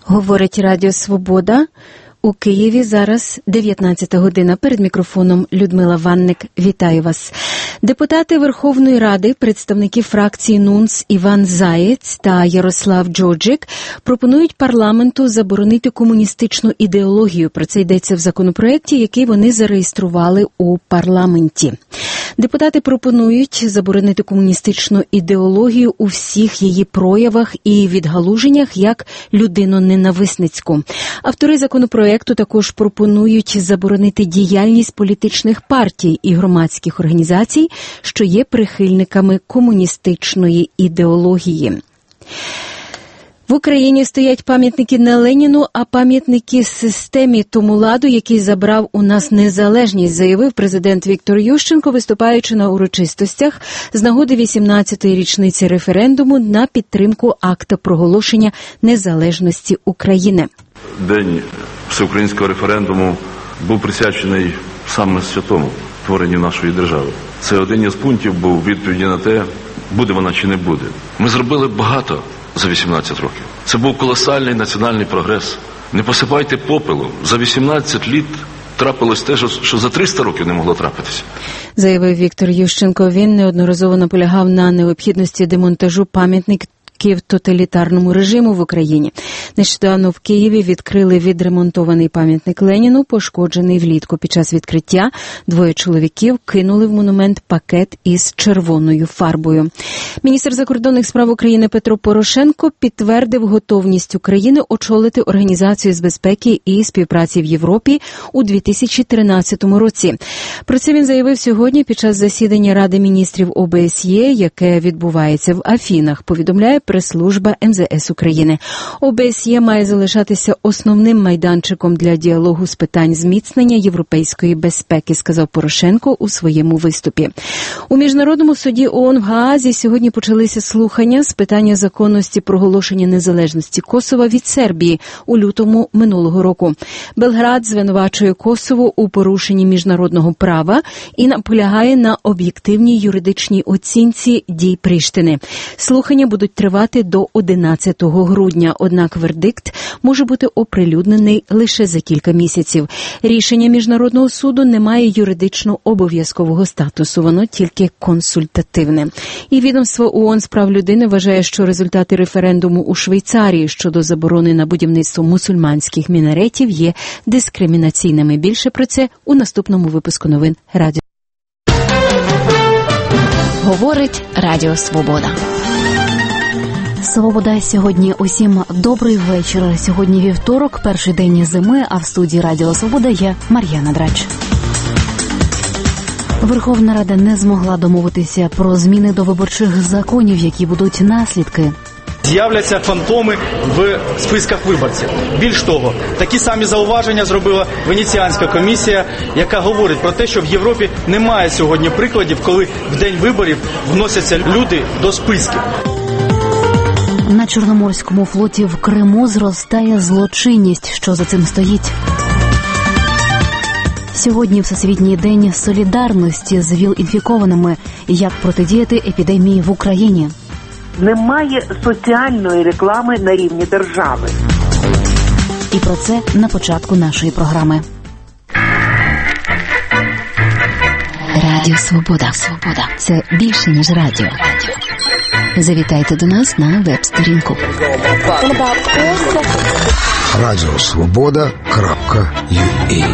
Говорить Радіо Свобода. У Києві зараз 19 година. Перед мікрофоном Людмила Ванник. Вітаю вас. Депутати Верховної Ради, представники фракції НУНС Іван Заєць та Ярослав Джоджик пропонують парламенту заборонити комуністичну ідеологію. Про це йдеться в законопроекті, який вони зареєстрували у парламенті. Депутати пропонують заборонити комуністичну ідеологію у всіх її проявах і відгалуженнях як людиноненависницьку. Автори законопроекту також пропонують заборонити діяльність політичних партій і громадських організацій, що є прихильниками комуністичної ідеології. В Україні стоять пам'ятники не Леніну, а пам'ятники системі тому ладу, який забрав у нас незалежність, заявив президент Віктор Ющенко, виступаючи на урочистостях з нагоди 18-ї річниці референдуму на підтримку акта проголошення незалежності України. День всеукраїнського референдуму був присвячений саме святому творенню нашої держави. Це один із пунктів був відповіді на те, буде вона чи не буде. Ми зробили багато за 18 років. Це був колосальний національний прогрес. Не посипайте попелу. За 18 літ трапилось те, що за 300 років не могло трапитися. Заявив Віктор Ющенко. Він неодноразово наполягав на необхідності демонтажу пам'ятників тоталітарному режиму в Україні. Нещодавно в Києві відкрили відремонтований пам'ятник Леніну, пошкоджений влітку. Під час відкриття двоє чоловіків кинули в монумент пакет із червоною фарбою. Міністр закордонних справ України Петро Порошенко підтвердив готовність України очолити Організацію з безпеки і співпраці в Європі у 2013 році. Про це він заявив сьогодні під час засідання Ради міністрів ОБСЄ, яке відбувається в Афінах, повідомляє прес-служба МЗС України. ОБСЄ має залишатися основним майданчиком для діалогу з питань зміцнення європейської безпеки, сказав Порошенко у своєму виступі. У Міжнародному суді ООН в Гаазі сьогодні почалися слухання з питання законності проголошення незалежності Косова від Сербії у лютому минулого року. Белград звинувачує Косово у порушенні міжнародного права і наполягає на об'єктивній юридичній оцінці дій Пріштини. Слухання будуть тривати до 11 грудня, однак вердикт може бути оприлюднений лише за кілька місяців. Рішення Міжнародного суду не має юридично обов'язкового статусу, воно тільки консультативне. І відомство ООН з прав людини вважає, що результати референдуму у Швейцарії щодо заборони на будівництво мусульманських мінаретів є дискримінаційними. Більше про це у наступному випуску новин Радіо. Говорить Радіо Свобода. Свобода сьогодні усім добрий вечір. Сьогодні вівторок, перший день зими, а в студії Радіо Свобода є Мар'яна Драч. Верховна Рада не змогла домовитися про зміни до виборчих законів, які будуть наслідки. З'являться фантоми в списках виборців. Більш того, такі самі зауваження зробила Венеціанська комісія, яка говорить про те, що в Європі немає сьогодні прикладів, коли в день виборів вносяться люди до списків. На Чорноморському флоті в Криму зростає злочинність. Що за цим стоїть? Сьогодні Всесвітній день солідарності з ВІЛ-інфікованими. Як протидіяти епідемії в Україні? Немає соціальної реклами на рівні держави. І про це на початку нашої програми. Радіо Свобода. Свобода. Це більше, ніж радіо. Завітайте до нас на веб-сторінку. Радіосвобода.ua.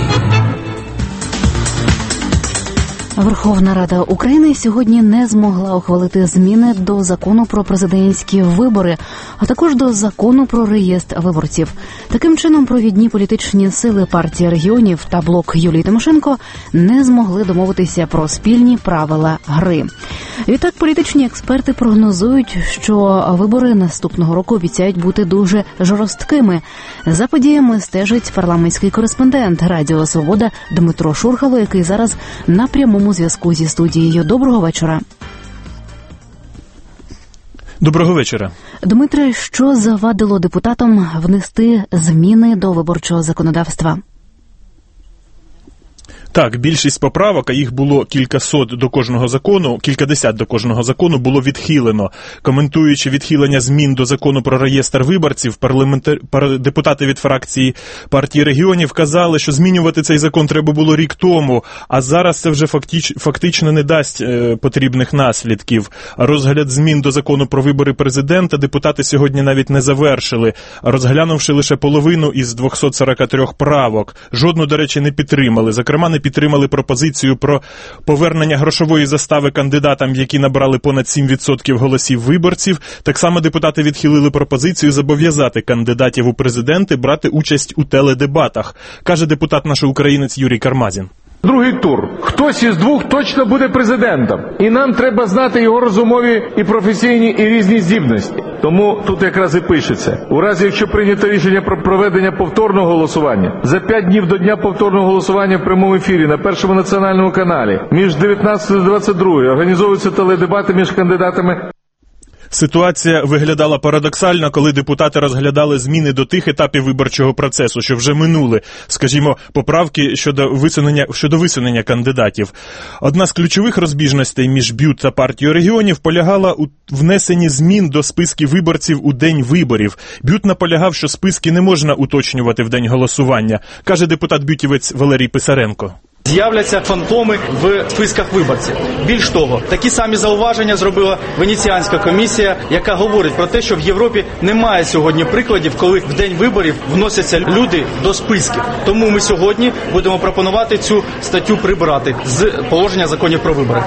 Верховна Рада України сьогодні не змогла ухвалити зміни до закону про президентські вибори, а також до закону про реєстр виборців. Таким чином, провідні політичні сили партії регіонів та блок Юлії Тимошенко не змогли домовитися про спільні правила гри. Відтак, політичні експерти прогнозують, що вибори наступного року обіцяють бути дуже жорсткими. За подіями стежить парламентський кореспондент Радіо Свобода Дмитро Шурхало, який зараз на прямому зв'язку зі студією. Доброго вечора. Доброго вечора. Дмитре, що завадило депутатам внести зміни до виборчого законодавства? Так, більшість поправок, а їх було кількадесят до кожного закону було відхилено. Коментуючи відхилення змін до закону про реєстр виборців, депутати від фракції партії регіонів казали, що змінювати цей закон треба було рік тому, а зараз це вже фактично не дасть потрібних наслідків. Розгляд змін до закону про вибори президента депутати сьогодні навіть не завершили, розглянувши лише половину із 243 правок. Жодну, до речі, не підтримали. Зокрема, не підтримали пропозицію про повернення грошової застави кандидатам, які набрали понад 7% голосів виборців. Так само депутати відхилили пропозицію зобов'язати кандидатів у президенти брати участь у теледебатах, каже депутат наш українець Юрій Кармазін. Другий тур. Хтось із двох точно буде президентом. І нам треба знати його розумові і професійні, і різні здібності. Тому тут якраз і пишеться. У разі, якщо прийнято рішення про проведення повторного голосування, за 5 днів до дня повторного голосування в прямому ефірі на Першому національному каналі між 19 та 22 організовуються теледебати між кандидатами. Ситуація виглядала парадоксально, коли депутати розглядали зміни до тих етапів виборчого процесу, що вже минули, скажімо, поправки щодо висунення кандидатів. Одна з ключових розбіжностей між БЮТ та партією регіонів полягала у внесенні змін до списків виборців у день виборів. БЮТ наполягав, що списки не можна уточнювати в день голосування, каже депутат-бютівець Валерій Писаренко. З'являться фантоми в списках виборців. Більш того, такі самі зауваження зробила Венеціанська комісія, яка говорить про те, що в Європі немає сьогодні прикладів, коли в день виборів вносяться люди до списків. Тому ми сьогодні будемо пропонувати цю статтю прибрати з положення законів про вибори.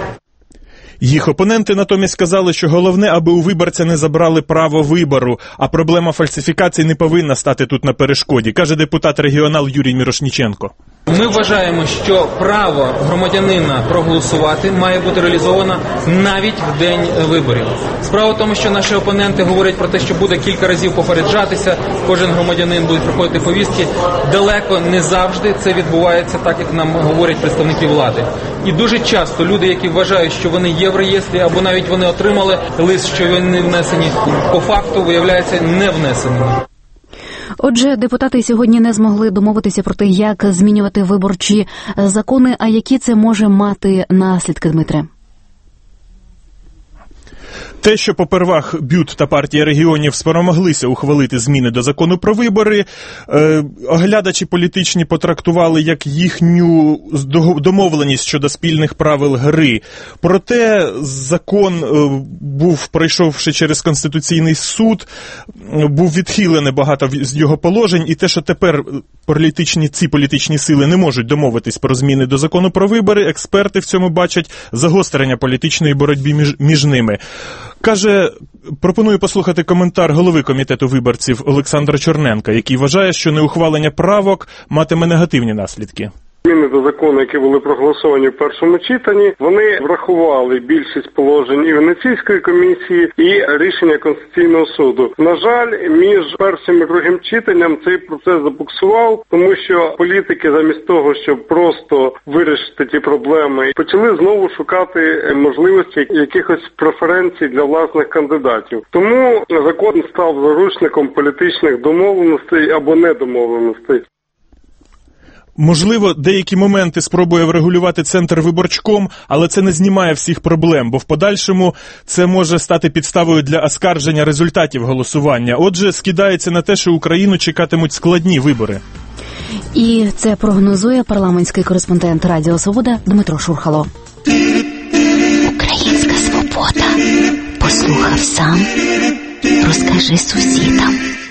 Їх опоненти натомість сказали, що головне, аби у виборця не забрали право вибору, а проблема фальсифікацій не повинна стати тут на перешкоді, каже депутат-регіонал Юрій Мірошніченко. Ми вважаємо, що право громадянина проголосувати має бути реалізовано навіть в день виборів. Справа в тому, що наші опоненти говорять про те, що буде кілька разів попереджатися, кожен громадянин буде проходити повістки. Далеко не завжди це відбувається так, як нам говорять представники влади. І дуже часто люди, які вважають, що вони є в реєстрі, або навіть вони отримали лист, що вони не внесені, по факту виявляються не внесеними. Отже, депутати сьогодні не змогли домовитися про те, як змінювати виборчі закони, а які це може мати наслідки, Дмитре? Те, що попервах БЮТ та партія регіонів спромоглися ухвалити зміни до закону про вибори, оглядачі політичні потрактували як їхню домовленість щодо спільних правил гри. Проте закон пройшовши через Конституційний суд, був відхилений багато з його положень, і те, що тепер ці політичні сили не можуть домовитись про зміни до закону про вибори, експерти в цьому бачать загострення політичної боротьби між ними. Пропоную послухати коментар голови комітету виборців Олександра Чорненка, який вважає, що неухвалення правок матиме негативні наслідки. Зміни до закону, які були проголосовані в першому читанні, вони врахували більшість положень і Венеційської комісії, і рішення Конституційного суду. На жаль, між першим і другим читанням цей процес забуксував, тому що політики замість того, щоб просто вирішити ті проблеми, почали знову шукати можливості якихось преференцій для власних кандидатів. Тому закон став заручником політичних домовленостей або недомовленостей. Можливо, деякі моменти спробує врегулювати Центрвиборчком, але це не знімає всіх проблем, бо в подальшому це може стати підставою для оскарження результатів голосування. Отже, скидається на те, що Україну чекатимуть складні вибори. І це прогнозує парламентський кореспондент Радіо Свобода Дмитро Шурхало. Українська свобода. Послухав сам, розкажи сусідам.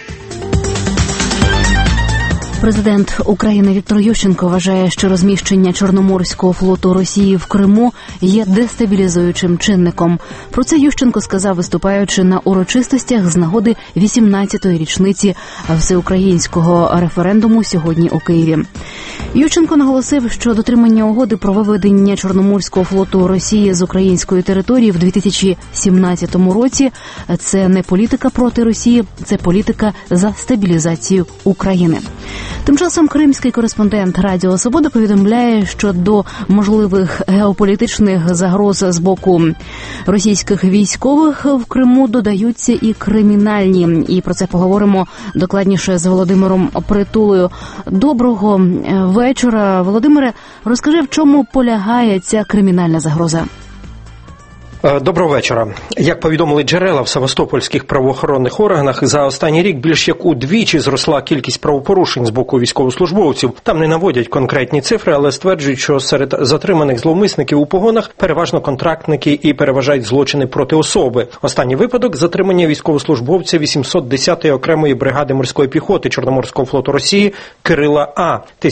Президент України Віктор Ющенко вважає, що розміщення Чорноморського флоту Росії в Криму є дестабілізуючим чинником. Про це Ющенко сказав, виступаючи на урочистостях з нагоди 18-ї річниці всеукраїнського референдуму сьогодні у Києві. Ющенко наголосив, що дотримання угоди про виведення Чорноморського флоту Росії з української території в 2017 році – це не політика проти Росії, це політика за стабілізацію України. Тим часом кримський кореспондент Радіо Свобода повідомляє, що до можливих геополітичних загроз з боку російських військових в Криму додаються і кримінальні. І про це поговоримо докладніше з Володимиром Притулою. Доброго вечора. Володимире, розкажи, в чому полягає ця кримінальна загроза? Доброго вечора. Як повідомили джерела в севастопольських правоохоронних органах, за останній рік більш як удвічі зросла кількість правопорушень з боку військовослужбовців. Там не наводять конкретні цифри, але стверджують, що серед затриманих зловмисників у погонах переважно контрактники і переважають злочини проти особи. Останній випадок – затримання військовослужбовця 810-ї окремої бригади морської піхоти Чорноморського флоту Росії Кирила А.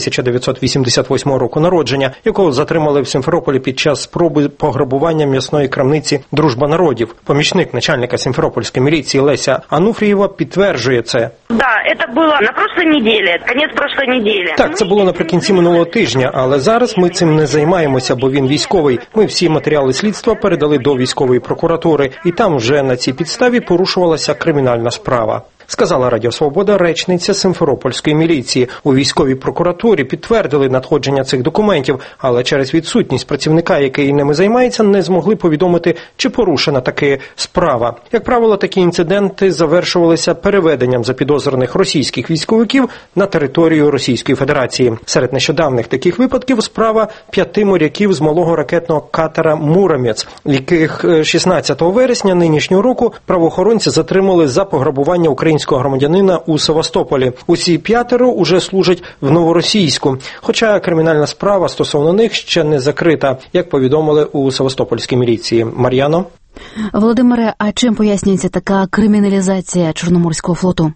1988 року народження, якого затримали в Сімферополі під час спроби пограбування м'ясної крамниці «Дружба народів». Помічник начальника Сімферопольської міліції Леся Ануфрієва підтверджує це. Да, це було на прошлой неділі, кінець прошлої неділі. Так, це було наприкінці минулого тижня, але зараз ми цим не займаємося, бо він військовий. Ми всі матеріали слідства передали до військової прокуратури, і там вже на цій підставі порушувалася кримінальна справа. Сказала Радіо Свобода речниця Сімферопольської міліції. У військовій прокуратурі підтвердили надходження цих документів, але через відсутність працівника, який ними займається, не змогли повідомити, чи порушена таки справа. Як правило, такі інциденти завершувалися переведенням запідозрених російських військовиків на територію Російської Федерації. Серед нещодавних таких випадків справа 5 моряків з малого ракетного катера «Муромець», яких 16 вересня нинішнього року правоохоронці затримали за пограбування українського громадянина у Севастополі. Усі 5 уже служать в Новоросійську, хоча кримінальна справа стосовно них ще не закрита, як повідомили у Севастопольській міліції. Мар'яно? Володимире, а чим пояснюється така криміналізація Чорноморського флоту?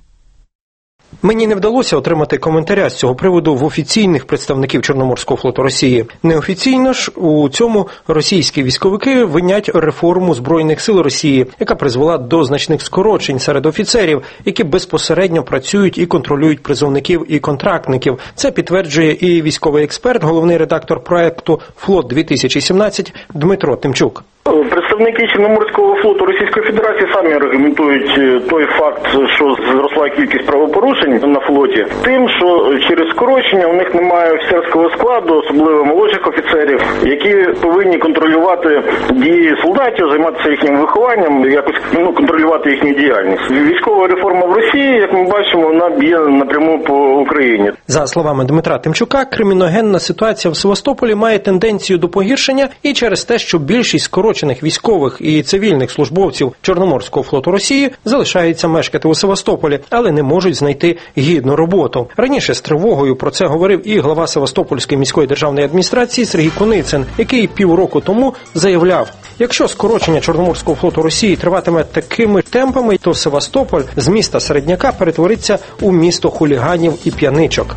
Мені не вдалося отримати коментаря з цього приводу в офіційних представників Чорноморського флоту Росії. Неофіційно ж у цьому російські військовики винять реформу Збройних сил Росії, яка призвела до значних скорочень серед офіцерів, які безпосередньо працюють і контролюють призовників і контрактників. Це підтверджує і військовий експерт, головний редактор проекту «Флот-2017» Дмитро Тимчук. Представники Чорноморського флоту Російської Федерації самі аргументують той факт, що зросла кількість правопорушень на флоті, тим, що через скорочення у них немає офіцерського складу, особливо молодших офіцерів, які повинні контролювати дії солдатів, займатися їхнім вихованням, якось контролювати їхню діяльність. Військова реформа в Росії, як ми бачимо, вона б'є напряму по Україні. За словами Дмитра Тимчука, криміногенна ситуація в Севастополі має тенденцію до погіршення і через те, що більшість скорочених військових і цивільних службовців Чорноморського флоту Росії залишаються мешкати у Севастополі, але не можуть знайти гідну роботу. Раніше з тривогою про це говорив і глава Севастопольської міської державної адміністрації Сергій Куницин, який півроку тому заявляв, якщо скорочення Чорноморського флоту Росії триватиме такими темпами, то Севастополь з міста середняка перетвориться у місто хуліганів і п'яничок.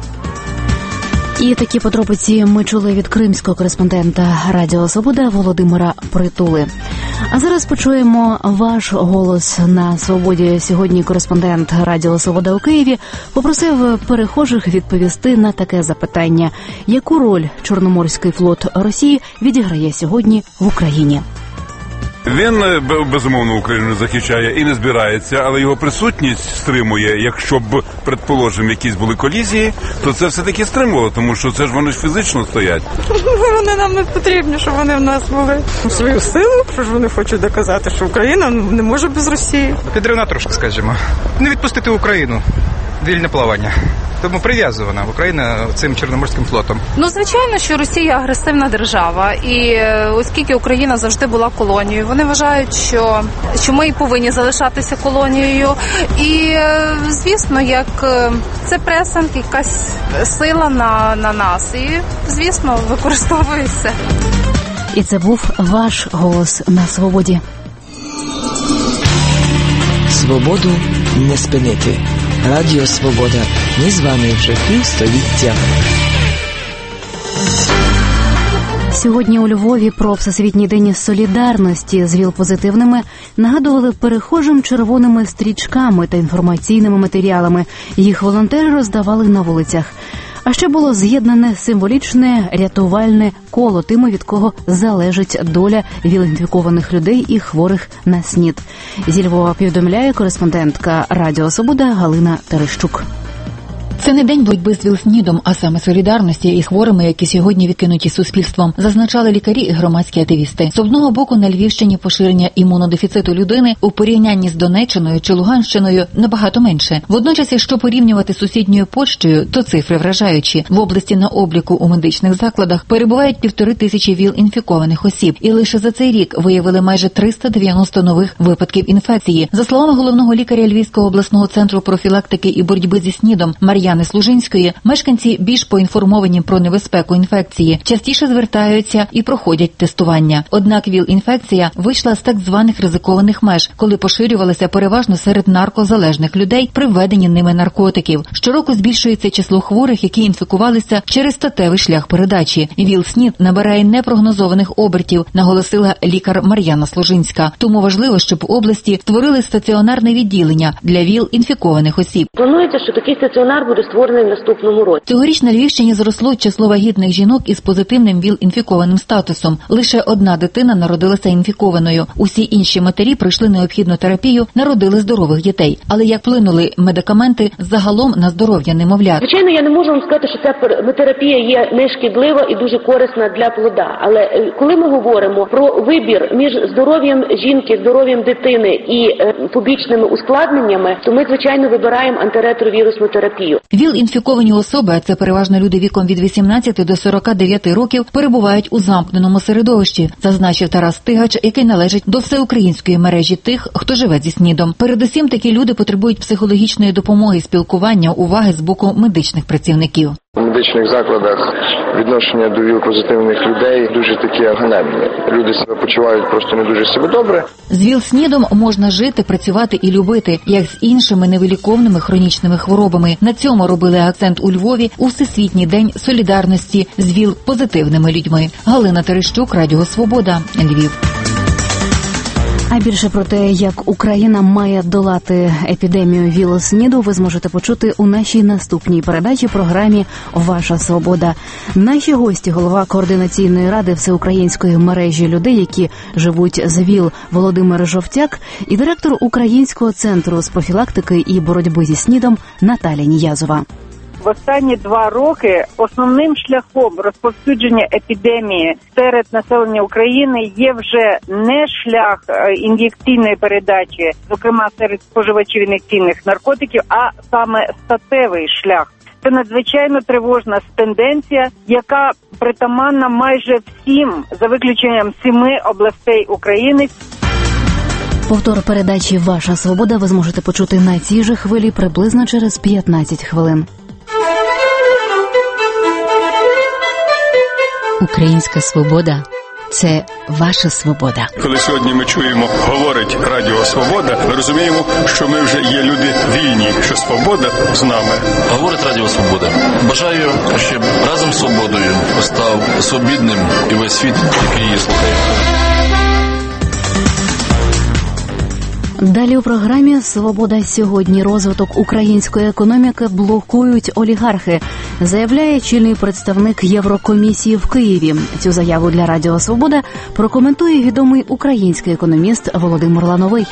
І такі подробиці ми чули від кримського кореспондента Радіо Свобода Володимира Притули. А зараз почуємо ваш голос на Свободі. Сьогодні кореспондент Радіо Свобода у Києві попросив перехожих відповісти на таке запитання. Яку роль Чорноморський флот Росії відіграє сьогодні в Україні? Він, безумовно, Україну захищає і не збирається, але його присутність стримує. Якщо б, предположимо, якісь були колізії, то це все-таки стримувало, тому що це ж вони ж фізично стоять. Вони нам не потрібні, щоб вони в нас були. Свою силу, що ж вони хочуть доказати, що Україна не може без Росії. Підривна трошки, скажімо. Не відпустити Україну. Вільне плавання. Тому прив'язана Україна цим Чорноморським флотом. Звичайно, що Росія агресивна держава, і оскільки Україна завжди була колонією, вони вважають, що ми і повинні залишатися колонією. І, звісно, як це пресинг, якась сила на нас. І, звісно, використовується. І це був ваш голос на Свободі. Свободу не спинити. Радіо Свобода. Ми з вами вже півстоліття. Сьогодні у Львові про Всесвітній день солідарності з ВІЛ-позитивними нагадували перехожим червоними стрічками та інформаційними матеріалами. Їх волонтери роздавали на вулицях. А ще було з'єднане символічне рятувальне коло тими, від кого залежить доля ВІЛ-інфікованих людей і хворих на СНІД. Зі Львова повідомляє кореспондентка Радіо Свобода Галина Терещук. Це не день боротьби з ВІЛ-СНІДом, а саме солідарності із хворими, які сьогодні відкинуті суспільством, зазначали лікарі і громадські активісти. З одного боку, на Львівщині поширення імунодефіциту людини у порівнянні з Донеччиною чи Луганщиною набагато менше. Водночас, якщо порівнювати з сусідньою Польщею, то цифри вражаючі. В області на обліку у медичних закладах перебувають 1500 ВІЛ-інфікованих осіб. І лише за цей рік виявили майже 390 нових випадків інфекції. За словами головного лікаря Львівського обласного центру профілактики і боротьби зі СНІДом Мар'яни Служинської, мешканці більш поінформовані про небезпеку інфекції, частіше звертаються і проходять тестування. Однак ВІЛ-інфекція вийшла з так званих ризикованих меж, коли поширювалася переважно серед наркозалежних людей при введенні ними наркотиків. Щороку збільшується число хворих, які інфікувалися через статевий шлях передачі. ВІЛ-СНІД набирає непрогнозованих обертів, наголосила лікар Мар'яна Служинська. Тому важливо, щоб в області створили стаціонарне відділення для ВІЛ-інфікованих осіб. Планується, що такий стаціонар буде створений в наступному році. Цьогоріч на Львівщині зросло число вагітних жінок із позитивним ВІЛ-інфікованим статусом. Лише одна дитина народилася інфікованою. Усі інші матері пройшли необхідну терапію, народили здорових дітей. Але як вплинули медикаменти загалом на здоров'я немовлят? Звичайно, я не можу вам сказати, що ця терапія є нешкідлива і дуже корисна для плода. Але коли ми говоримо про вибір між здоров'ям жінки, здоров'ям дитини і побічними ускладненнями, то ми, звичайно, вибираємо антиретровірусну терапію. ВІЛ-інфіковані особи, а це переважно люди віком від 18 до 49 років, перебувають у замкненому середовищі, зазначив Тарас Тигач, який належить до всеукраїнської мережі тих, хто живе зі СНІДом. Передусім, такі люди потребують психологічної допомоги, спілкування, уваги з боку медичних працівників. У медичних закладах відношення до ВІЛ-позитивних людей дуже такі ганебні. Люди себе почувають просто не дуже себе добре. З ВІЛ-СНІДом можна жити, працювати і любити, як з іншими невиліковними хронічними хворобами. На цьому робили акцент у Львові у Всесвітній день солідарності з ВІЛ-позитивними людьми. Галина Терещук, Радіо Свобода, Львів. А більше про те, як Україна має долати епідемію ВІЛ-СНІДу, ви зможете почути у нашій наступній передачі програмі «Ваша свобода». Наші гості – голова Координаційної ради Всеукраїнської мережі людей, які живуть з ВІЛ Володимир Жовтяк, і директор Українського центру з профілактики і боротьби зі СНІДом Наталя Ніязова. В останні 2 роки основним шляхом розповсюдження епідемії серед населення України є вже не шлях ін'єкційної передачі, зокрема серед споживачів ін'єкційних наркотиків, а саме статевий шлях. Це надзвичайно тривожна тенденція, яка притаманна майже всім, за виключенням 7 областей України. Повтор передачі «Ваша свобода» ви зможете почути на цій же хвилі приблизно через 15 хвилин. Українська свобода – це ваша свобода. Коли сьогодні ми чуємо, говорить Радіо Свобода, ми розуміємо, що ми вже є люди вільні, що свобода з нами. Говорить Радіо Свобода. Бажаю, щоб разом з свободою став свобідним і весь світ, який її слухає. Далі у програмі «Свобода сьогодні». Розвиток української економіки блокують олігархи, заявляє чільний представник Єврокомісії в Києві. Цю заяву для Радіо Свобода прокоментує відомий український економіст Володимир Лановий.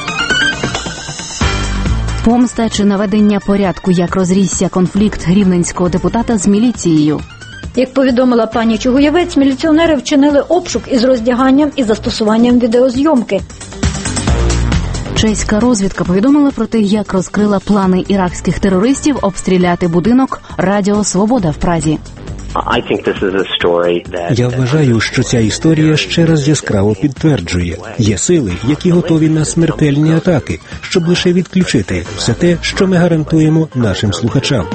Помста чи наведення порядку, як розрісся конфлікт рівненського депутата з міліцією. Як повідомила пані Чугуєвець, міліціонери вчинили обшук із роздяганням і застосуванням відеозйомки. Чеська розвідка повідомила про те, як розкрила плани іракських терористів обстріляти будинок «Радіо Свобода» в Празі. Я вважаю, що ця історія ще раз яскраво підтверджує. Є сили, які готові на смертельні атаки, щоб лише відключити все те, що ми гарантуємо нашим слухачам.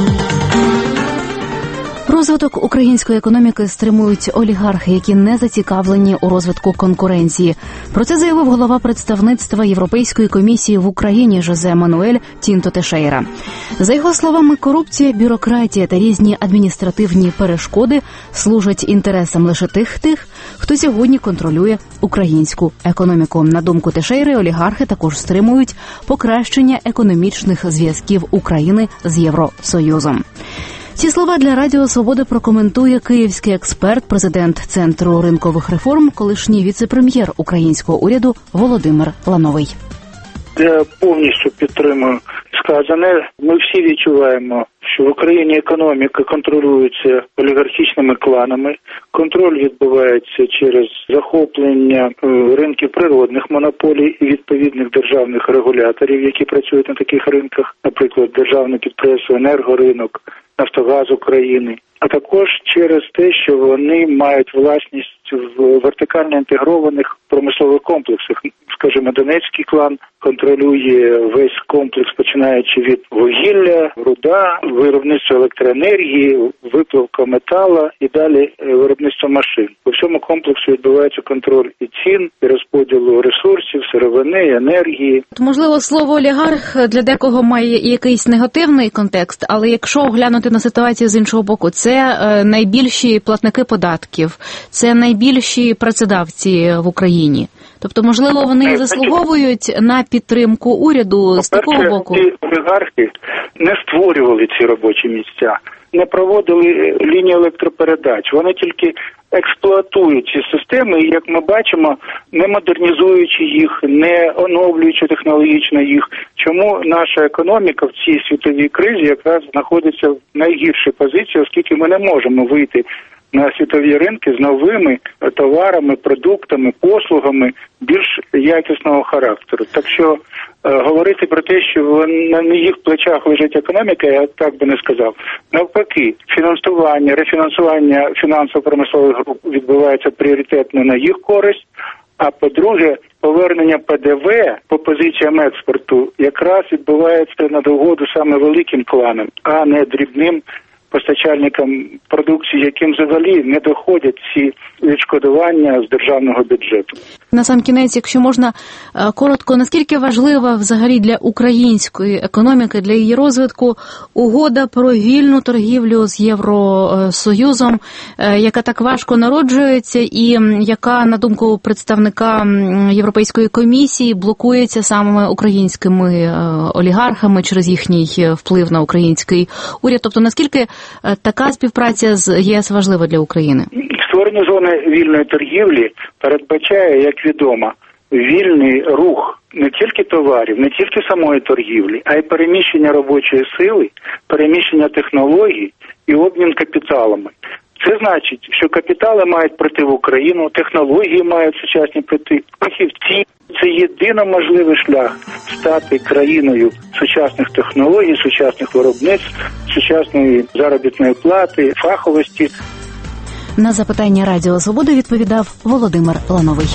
Розвиток української економіки стримують олігархи, які не зацікавлені у розвитку конкуренції. Про це заявив голова представництва Європейської комісії в Україні Жозе Мануель Тінто Тешейра. За його словами, корупція, бюрократія та різні адміністративні перешкоди служать інтересам лише тих, хто сьогодні контролює українську економіку. На думку Тешейри, олігархи також стримують покращення економічних зв'язків України з Євросоюзом. Ці слова для Радіо Свобода прокоментує київський експерт, президент Центру ринкових реформ, колишній віце-прем'єр українського уряду Володимир Лановий. Я повністю підтримую сказане. Ми всі відчуваємо, що в Україні економіка контролюється олігархічними кланами. Контроль відбувається через захоплення ринків природних монополій і відповідних державних регуляторів, які працюють на таких ринках, наприклад, державне підприємство «Енергоринок», «Нафтогаз України», а також через те, що вони мають власність в вертикально інтегрованих промислових комплексах. Скажімо, Донецький клан контролює весь комплекс, починаючи від вугілля, руда, виробництво електроенергії, виплавка метала і далі виробництво машин. У всьому комплексу відбувається контроль і цін, і розподілу ресурсів, сировини, енергії. Можливо, слово олігарх для декого має якийсь негативний контекст, але якщо оглянути на ситуацію з іншого боку, це найбільші платники податків, це найбільші працедавці в Україні. Тобто, можливо, вони заслуговують на підтримку уряду з такого боку? Ці олігархи не створювали ці робочі місця, не проводили лінії електропередач. Вони тільки експлуатують ці системи, і, як ми бачимо, не модернізуючи їх, не оновлюючи технологічно їх. Чому наша економіка в цій світовій кризі якраз знаходиться в найгіршій позиції, оскільки ми не можемо вийти на світові ринки з новими товарами, продуктами, послугами більш якісного характеру. Так що говорити про те, що на їх плечах лежить економіка, я так би не сказав. Навпаки, фінансування, рефінансування фінансово-промислових груп відбувається пріоритетно на їх користь, а по-друге, повернення ПДВ по позиціям експорту якраз відбувається на догоду саме великим кланам, а не дрібним постачальникам продукції, яким взагалі не доходять ці відшкодування з державного бюджету. На сам кінець, якщо можна коротко, наскільки важлива взагалі для української економіки, для її розвитку угода про вільну торгівлю з Євросоюзом, яка так важко народжується і яка, на думку представника Європейської комісії, блокується саме українськими олігархами через їхній вплив на український уряд. Тобто, наскільки така співпраця з ЄС важлива для України? Створення зони вільної торгівлі передбачає, як відомо, вільний рух не тільки товарів, не тільки самої торгівлі, а й переміщення робочої сили, переміщення технологій і обмін капіталами. Це значить, що капітали мають прийти в Україну, технології мають сучасні прийти, фахівці. Це єдино можливий шлях стати країною сучасних технологій, сучасних виробництв, сучасної заробітної плати, фаховості. На запитання Радіо Свобода відповідав Володимир Лановий.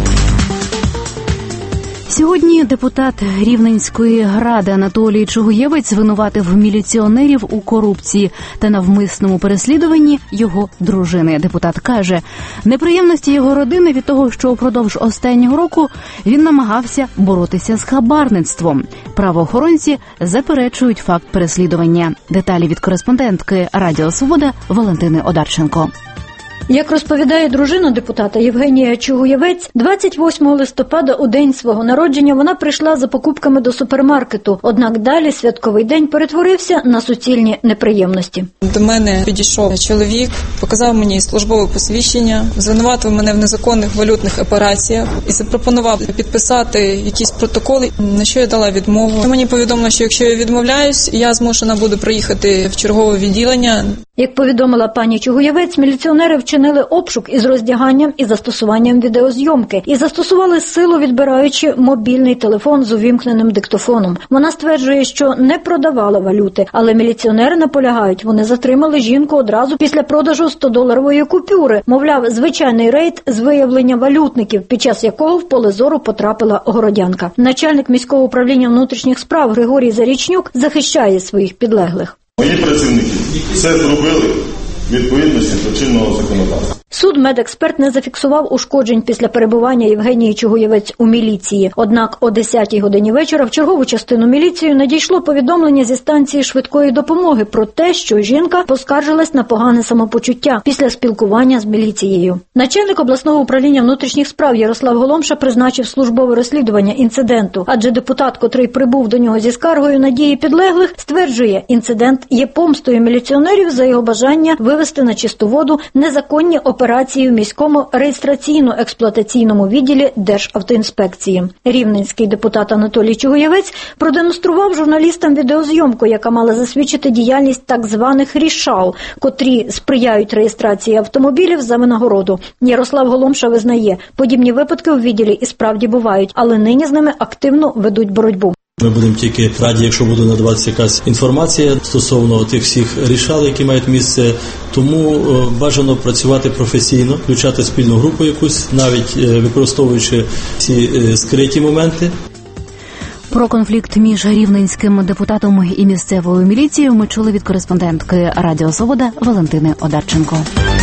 Сьогодні депутат Рівненської ради Анатолій Чугуєвець звинуватив міліціонерів у корупції та навмисному переслідуванні його дружини. Депутат каже, неприємності його родини від того, що упродовж останнього року він намагався боротися з хабарництвом. Правоохоронці заперечують факт переслідування. Деталі від кореспондентки Радіо Свобода Валентини Одарченко. Як розповідає дружина депутата Євгенія Чугуєвець, 28 листопада у день свого народження вона прийшла за покупками до супермаркету. Однак далі святковий день перетворився на суцільні неприємності. До мене підійшов чоловік, показав мені службове посвідчення, звинуватив мене в незаконних валютних операціях і запропонував підписати якісь протоколи, на що я дала відмову. Мені повідомили, що якщо я відмовляюсь, я змушена буду приїхати в чергове відділення. Як повідомила пані Чугуєвець, міліціонери вчинили обшук із роздяганням і застосуванням відеозйомки і застосували силу, відбираючи мобільний телефон з увімкненим диктофоном. Вона стверджує, що не продавала валюти, але міліціонери наполягають, вони затримали жінку одразу після продажу 100-доларової купюри. Мовляв, звичайний рейд з виявлення валютників, під час якого в поле зору потрапила городянка. Начальник міського управління внутрішніх справ Григорій Зарічнюк захищає своїх підлеглих. Мої працівники все зробили відповідності до чинного законодавства. Судмедексперт не зафіксував ушкоджень після перебування Євгенії Чугуєвець у міліції. Однак о 10-й годині вечора в чергову частину міліції надійшло повідомлення зі станції швидкої допомоги про те, що жінка поскаржилась на погане самопочуття після спілкування з міліцією. Начальник обласного управління внутрішніх справ Ярослав Голомша призначив службове розслідування інциденту, адже депутат, котрий прибув до нього зі скаргою на дії підлеглих, стверджує, інцидент є помстою міліціонерів за його бажання вивести на чисту воду незаконні операції операції в міському реєстраційно-експлуатаційному відділі Державтоінспекції. Рівненський депутат Анатолій Чугуєвець продемонстрував журналістам відеозйомку, яка мала засвідчити діяльність так званих рішал, котрі сприяють реєстрації автомобілів за винагороду. Ярослав Голомша визнає, подібні випадки у відділі і справді бувають, але нині з ними активно ведуть боротьбу. Ми будемо тільки раді, якщо буде надаватися якась інформація стосовно тих всіх рішал, які мають місце. Тому бажано працювати професійно, включати спільну групу якусь, навіть використовуючи ці скриті моменти. Про конфлікт між рівненським депутатом і місцевою міліцією ми чули від кореспондентки Радіо Свобода Валентини Одарченко.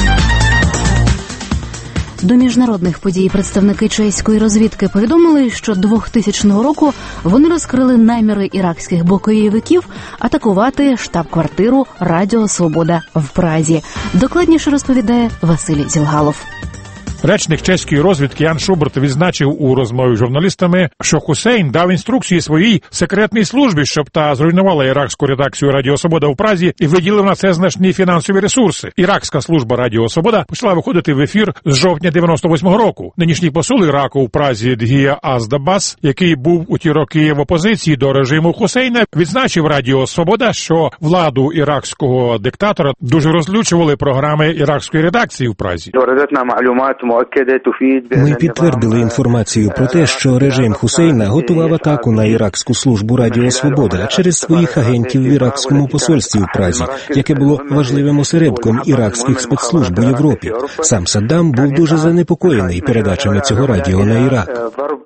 До міжнародних подій представники чеської розвідки повідомили, що 2000 року вони розкрили наміри іракських бойовиків атакувати штаб-квартиру Радіо Свобода в Празі. Докладніше розповідає Василій Зілгалов. Речник чеської розвідки Ян Шуберт відзначив у розмові з журналістами, що Хусейн дав інструкції своїй секретній службі, щоб та зруйнувала іракську редакцію Радіо Свобода в Празі і виділив на це значні фінансові ресурси. Іракська служба Радіо Свобода почала виходити в ефір з жовтня 98-го року. Нинішній посол Іраку в Празі Дгія Аздабас, який був у ті роки в опозиції до режиму Хусейна, відзначив Радіо Свобода, що владу іракського диктатора дуже розлючували програми іракської редакції в Празі. Ми підтвердили інформацію про те, що режим Хусейна готував атаку на іракську службу Радіо Свобода через своїх агентів в іракському посольстві в Празі, яке було важливим осередком іракських спецслужб у Європі. Сам Саддам був дуже занепокоєний передачами цього радіо на Ірак.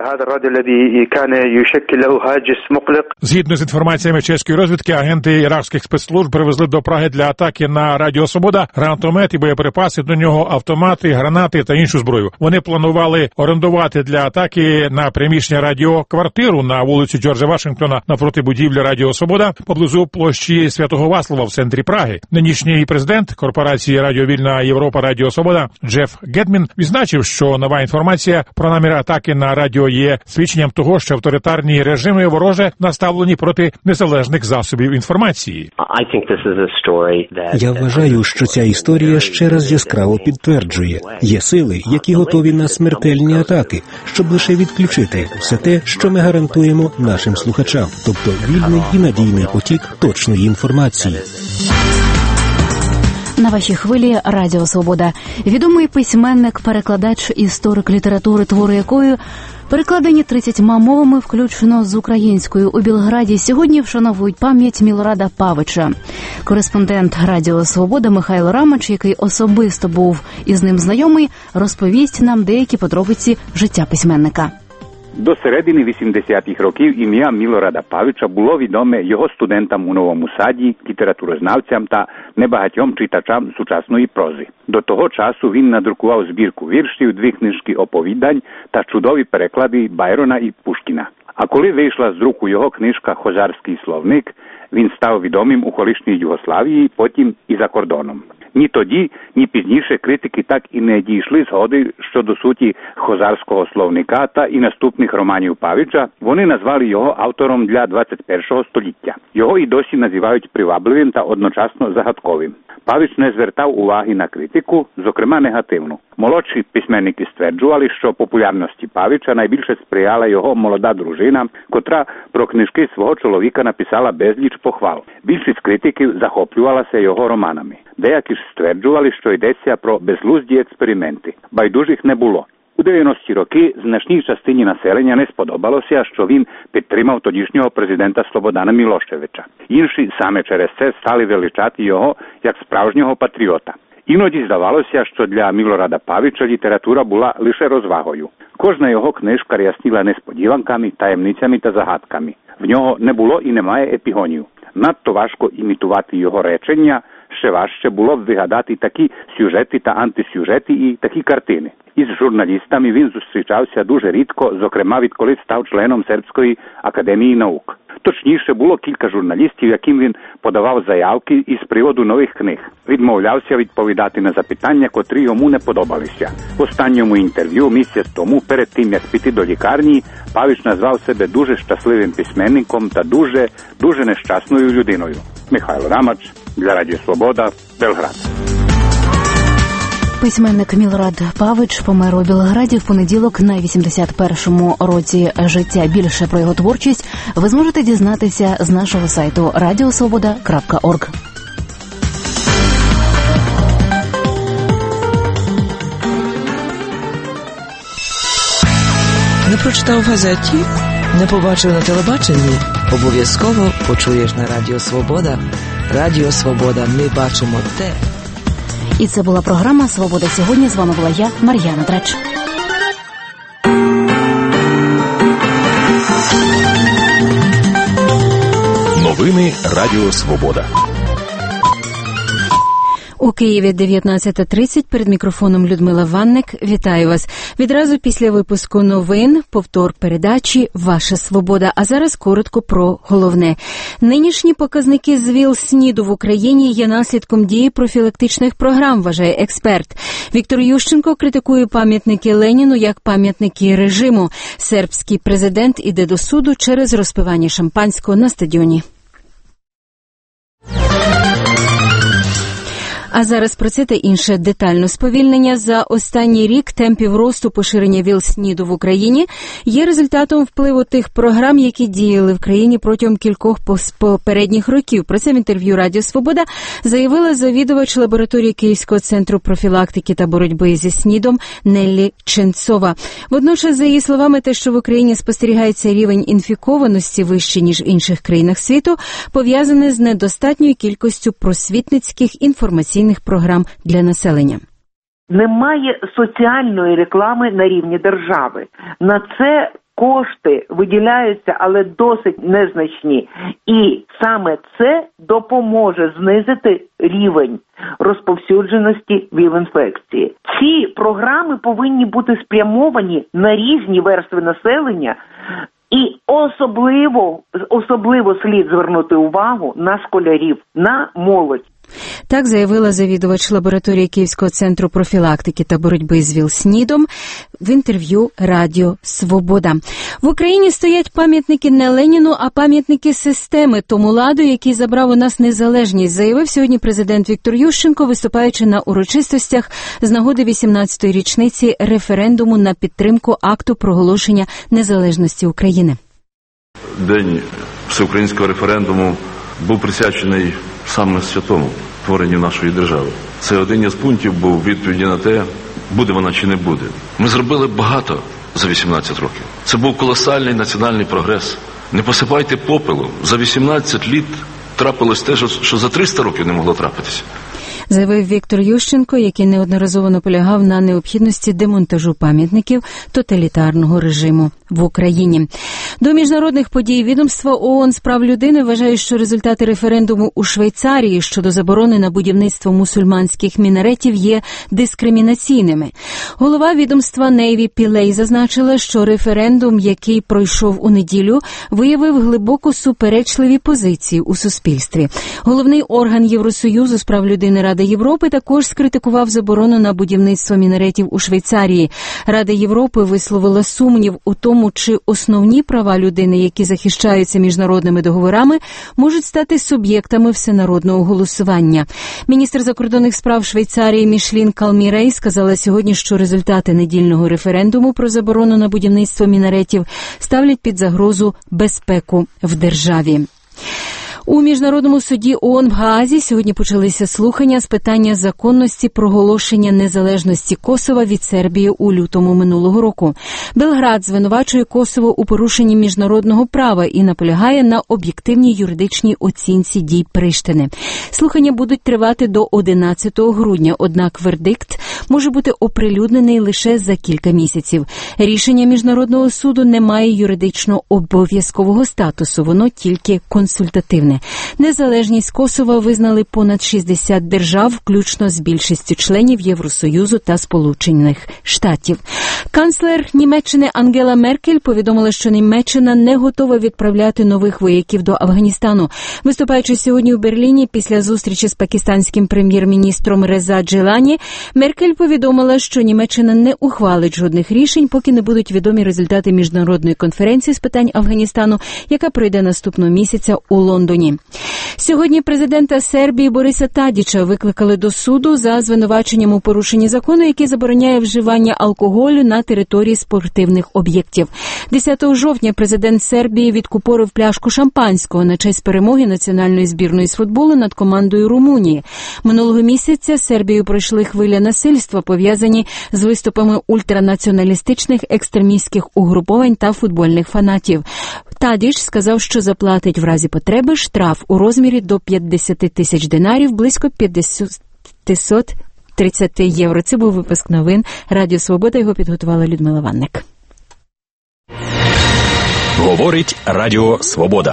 Згідно з інформаціями чеської розвідки, агенти іракських спецслужб привезли до Праги для атаки на Радіо Свобода гранатомет і боєприпаси до нього, автомати, гранати та іншу зброю. Вони планували орендувати для атаки на приміщення радіоквартиру на вулиці Джорджа Вашингтона навпроти будівлі Радіо Свобода поблизу площі Святого Васлава в центрі Праги. Нинішній президент корпорації Радіовільна Європа Радіо Свобода Джеф Гетмін відзначив, що нова інформація про наміри атаки на радіо є свідченням того, що авторитарні режими вороже наставлені проти незалежних засобів інформації. Я вважаю, що ця історія ще раз яскраво підтверджує, є сили, які готові на смертельні атаки, щоб лише відключити все те, що ми гарантуємо нашим слухачам, тобто вільний і надійний потік точної інформації. На вашій хвилі Радіо Свобода. Відомий письменник, перекладач, історик літератури, твори якої перекладені 30 мовами, включно з українською. У Білграді сьогодні вшановують пам'ять Мілорада Павича. Кореспондент Радіо Свобода Михайло Рамач, який особисто був із ним знайомий, розповість нам деякі подробиці життя письменника. До середини 80-х років ім'я Мілорада Павича було відоме його студентам у Новому Саді, літературознавцям та небагатьом читачам сучасної прози. До того часу він надрукував збірку віршів, 2 книжки оповідань та чудові переклади Байрона і Пушкіна. А коли вийшла з друку його книжка «Хозарський словник», він став відомим у колишній Югославії, потім і за кордоном. Ні тоді, ні пізніше критики так і не дійшли згоди щодо суті хозарського словника та і наступних романів Павича. Вони назвали його автором для 21-го століття. Його і досі називають привабливим та одночасно загадковим. Павич не звертав уваги на критику, зокрема негативну. Молодші письменники стверджували, що популярності Павича найбільше сприяла його молода дружина, котра про книжки свого чоловіка написала безліч похвал. Більшість критиків захоплювалася його романами. Деякі ж стверджували, що йдеться про безглузді експерименти. Байдужих не було. У 90-ті роки значній частині населення не сподобалося, що він підтримав тодішнього президента Слободана Мілошевича. Інші саме через це стали величати його як справжнього патріота. Іноді здавалося, що для Мілорада Павича література була лише розвагою. Кожна його книжка рясніла несподіванками, таємницями та загадками. В нього не було і немає епігонів. Надто важко імітувати його речення, ще важче було б вигадати такі сюжети та антисюжети і такі картини. Із журналістами він зустрічався дуже рідко, зокрема відколи став членом Сербської академії наук. Точніше, було кілька журналістів, яким він подавав заявки із приводу нових книг. Відмовлявся відповідати на запитання, котрі йому не подобалися. В останньому інтерв'ю місяць тому, перед тим, як піти до лікарні, Павич назвав себе дуже щасливим письменником та дуже нещасною людиною. Михайло Рамач для Радіо Свобода, Белград. Письменник Мілорад Павич помер у Білграді в понеділок на 81-му році життя. Більше про його творчість ви зможете дізнатися з нашого сайту radiosvoboda.org. Не прочитав в газеті, не побачив на телебаченні, обов'язково почуєш на Радіо Свобода. Радіо Свобода, ми бачимо те. І це була програма «Свобода сьогодні». З вами була я, Мар'яна Драч. Новини Радіо Свобода. У Києві 19:30, перед мікрофоном Людмила Ванник. Вітаю вас. Відразу після випуску новин, повтор передачі «Ваша свобода». А зараз коротко про головне. Нинішні показники з ВІЛ-СНІДу в Україні є наслідком дії профілактичних програм, вважає експерт. Віктор Ющенко критикує пам'ятники Леніну як пам'ятники режиму. Сербський президент іде до суду через розпивання шампанського на стадіоні. А зараз про це та інше детально. Сповільнення за останній рік темпів росту поширення ВІЛ-СНІДу в Україні є результатом впливу тих програм, які діяли в країні протягом кількох попередніх років. Про це в інтерв'ю Радіо Свобода заявила завідувач лабораторії Київського центру профілактики та боротьби зі СНІДом Неллі Ченцова. Водночас, за її словами, те, що в Україні спостерігається рівень інфікованості вищий, ніж в інших країнах світу, пов'язане з недостатньою кількістю просвітницьких інформаційних програм для населення. Немає соціальної реклами на рівні держави. На це кошти виділяються, але досить незначні. І саме це допоможе знизити рівень розповсюдженості ВІЛ-інфекції. Ці програми повинні бути спрямовані на різні верстви населення, і особливо слід звернути увагу на школярів, на молодь. Так заявила завідувач лабораторії Київського центру профілактики та боротьби з ВІЛ-СНІДом в інтерв'ю Радіо Свобода. В Україні стоять пам'ятники не Леніну, а пам'ятники системи тому ладу, який забрав у нас незалежність, заявив сьогодні президент Віктор Ющенко, виступаючи на урочистостях з нагоди 18-ї річниці референдуму на підтримку акту проголошення незалежності України. День всеукраїнського референдуму був присвячений саме святому творенню нашої держави. Це один із пунктів був відповіді на те, буде вона чи не буде. Ми зробили багато за 18 років. Це був колосальний національний прогрес. Не посипайте попелу. За 18 літ трапилось те, що за 300 років не могло трапитися. Заявив Віктор Ющенко, який неодноразово наполягав на необхідності демонтажу пам'ятників тоталітарного режиму в Україні. До міжнародних подій відомства ООН з прав людини вважає, що результати референдуму у Швейцарії щодо заборони на будівництво мусульманських мінаретів є дискримінаційними. Голова відомства Нейві Пілей зазначила, що референдум, який пройшов у неділю, виявив глибоко суперечливі позиції у суспільстві. Головний орган Євросоюзу з прав людини Рада Європи також скритикував заборону на будівництво мінаретів у Швейцарії. Рада Європи висловила сумнів у тому, чи основні права людини, які захищаються міжнародними договорами, можуть стати суб'єктами всенародного голосування. Міністр закордонних справ Швейцарії Мішлін Калмірей сказала сьогодні, що результати недільного референдуму про заборону на будівництво мінаретів ставлять під загрозу безпеку в державі. У Міжнародному суді ООН в Гаазі сьогодні почалися слухання з питання законності проголошення незалежності Косова від Сербії у лютому минулого року. Белград звинувачує Косово у порушенні міжнародного права і наполягає на об'єктивній юридичній оцінці дій Приштини. Слухання будуть тривати до 11 грудня, однак вердикт може бути оприлюднений лише за кілька місяців. Рішення Міжнародного суду не має юридично обов'язкового статусу, воно тільки консультативне. Незалежність Косова визнали понад 60 держав, включно з більшістю членів Євросоюзу та Сполучених Штатів. Канцлер Німеччини Ангела Меркель повідомила, що Німеччина не готова відправляти нових вояків до Афганістану. Виступаючи сьогодні у Берліні після зустрічі з пакистанським прем'єр-міністром Реза Джилані, Меркель повідомила, що Німеччина не ухвалить жодних рішень, поки не будуть відомі результати міжнародної конференції з питань Афганістану, яка пройде наступного місяця у Лондоні. Україні. Сьогодні президента Сербії Бориса Тадіча викликали до суду за звинуваченням у порушенні закону, який забороняє вживання алкоголю на території спортивних об'єктів. 10 жовтня президент Сербії відкупорив пляшку шампанського на честь перемоги національної збірної з футболу над командою Румунії. Минулого місяця Сербією пройшли хвиля насильства, пов'язані з виступами ультранаціоналістичних екстремістських угруповань та футбольних фанатів. Тадіч сказав, що заплатить в разі потреби штраф у розмірі до 50 тисяч динарів, близько 530 євро. Це був випуск новин Радіо Свобода, його підготувала Людмила Ванник. Говорить Радіо Свобода.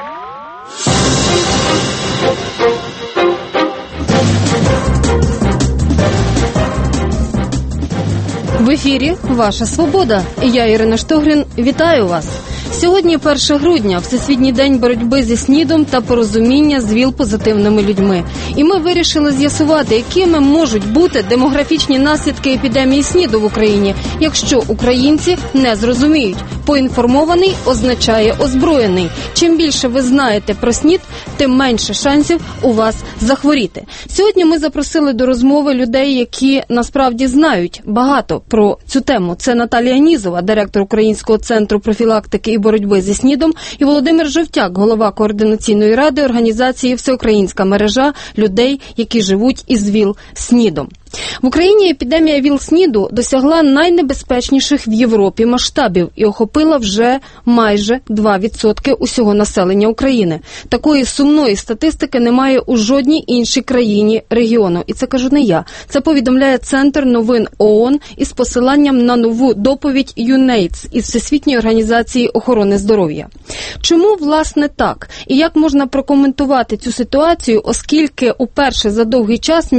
В ефірі «Ваша Свобода». І я, Ірина Штогрін, вітаю вас. Сьогодні 1 грудня, Всесвітній день боротьби зі СНІДом та порозуміння з ВІЛ-позитивними людьми. І ми вирішили з'ясувати, якими можуть бути демографічні наслідки епідемії СНІДу в Україні, якщо українці не зрозуміють. Поінформований означає озброєний. Чим більше ви знаєте про СНІД, тим менше шансів у вас захворіти. Сьогодні ми запросили до розмови людей, які насправді знають багато про цю тему. Це Наталія Нізова, директор Українського центру профілактики і боротьби зі СНІДом, і Володимир Жовтяк, голова Координаційної ради організації «Всеукраїнська мережа людей, які живуть із ВІЛ-СНІДом». В Україні епідемія ВІЛ-СНІДу досягла найнебезпечніших в Європі масштабів і охопила вже майже 2% усього населення України. Такої сумної статистики немає у жодній іншій країні регіону. І це кажу не я. Це повідомляє Центр новин ООН із посиланням на нову доповідь UNAIDS із Всесвітньої організації охорони здоров'я. Чому, власне, так? І як можна прокоментувати цю ситуацію, оскільки уперше за довгий час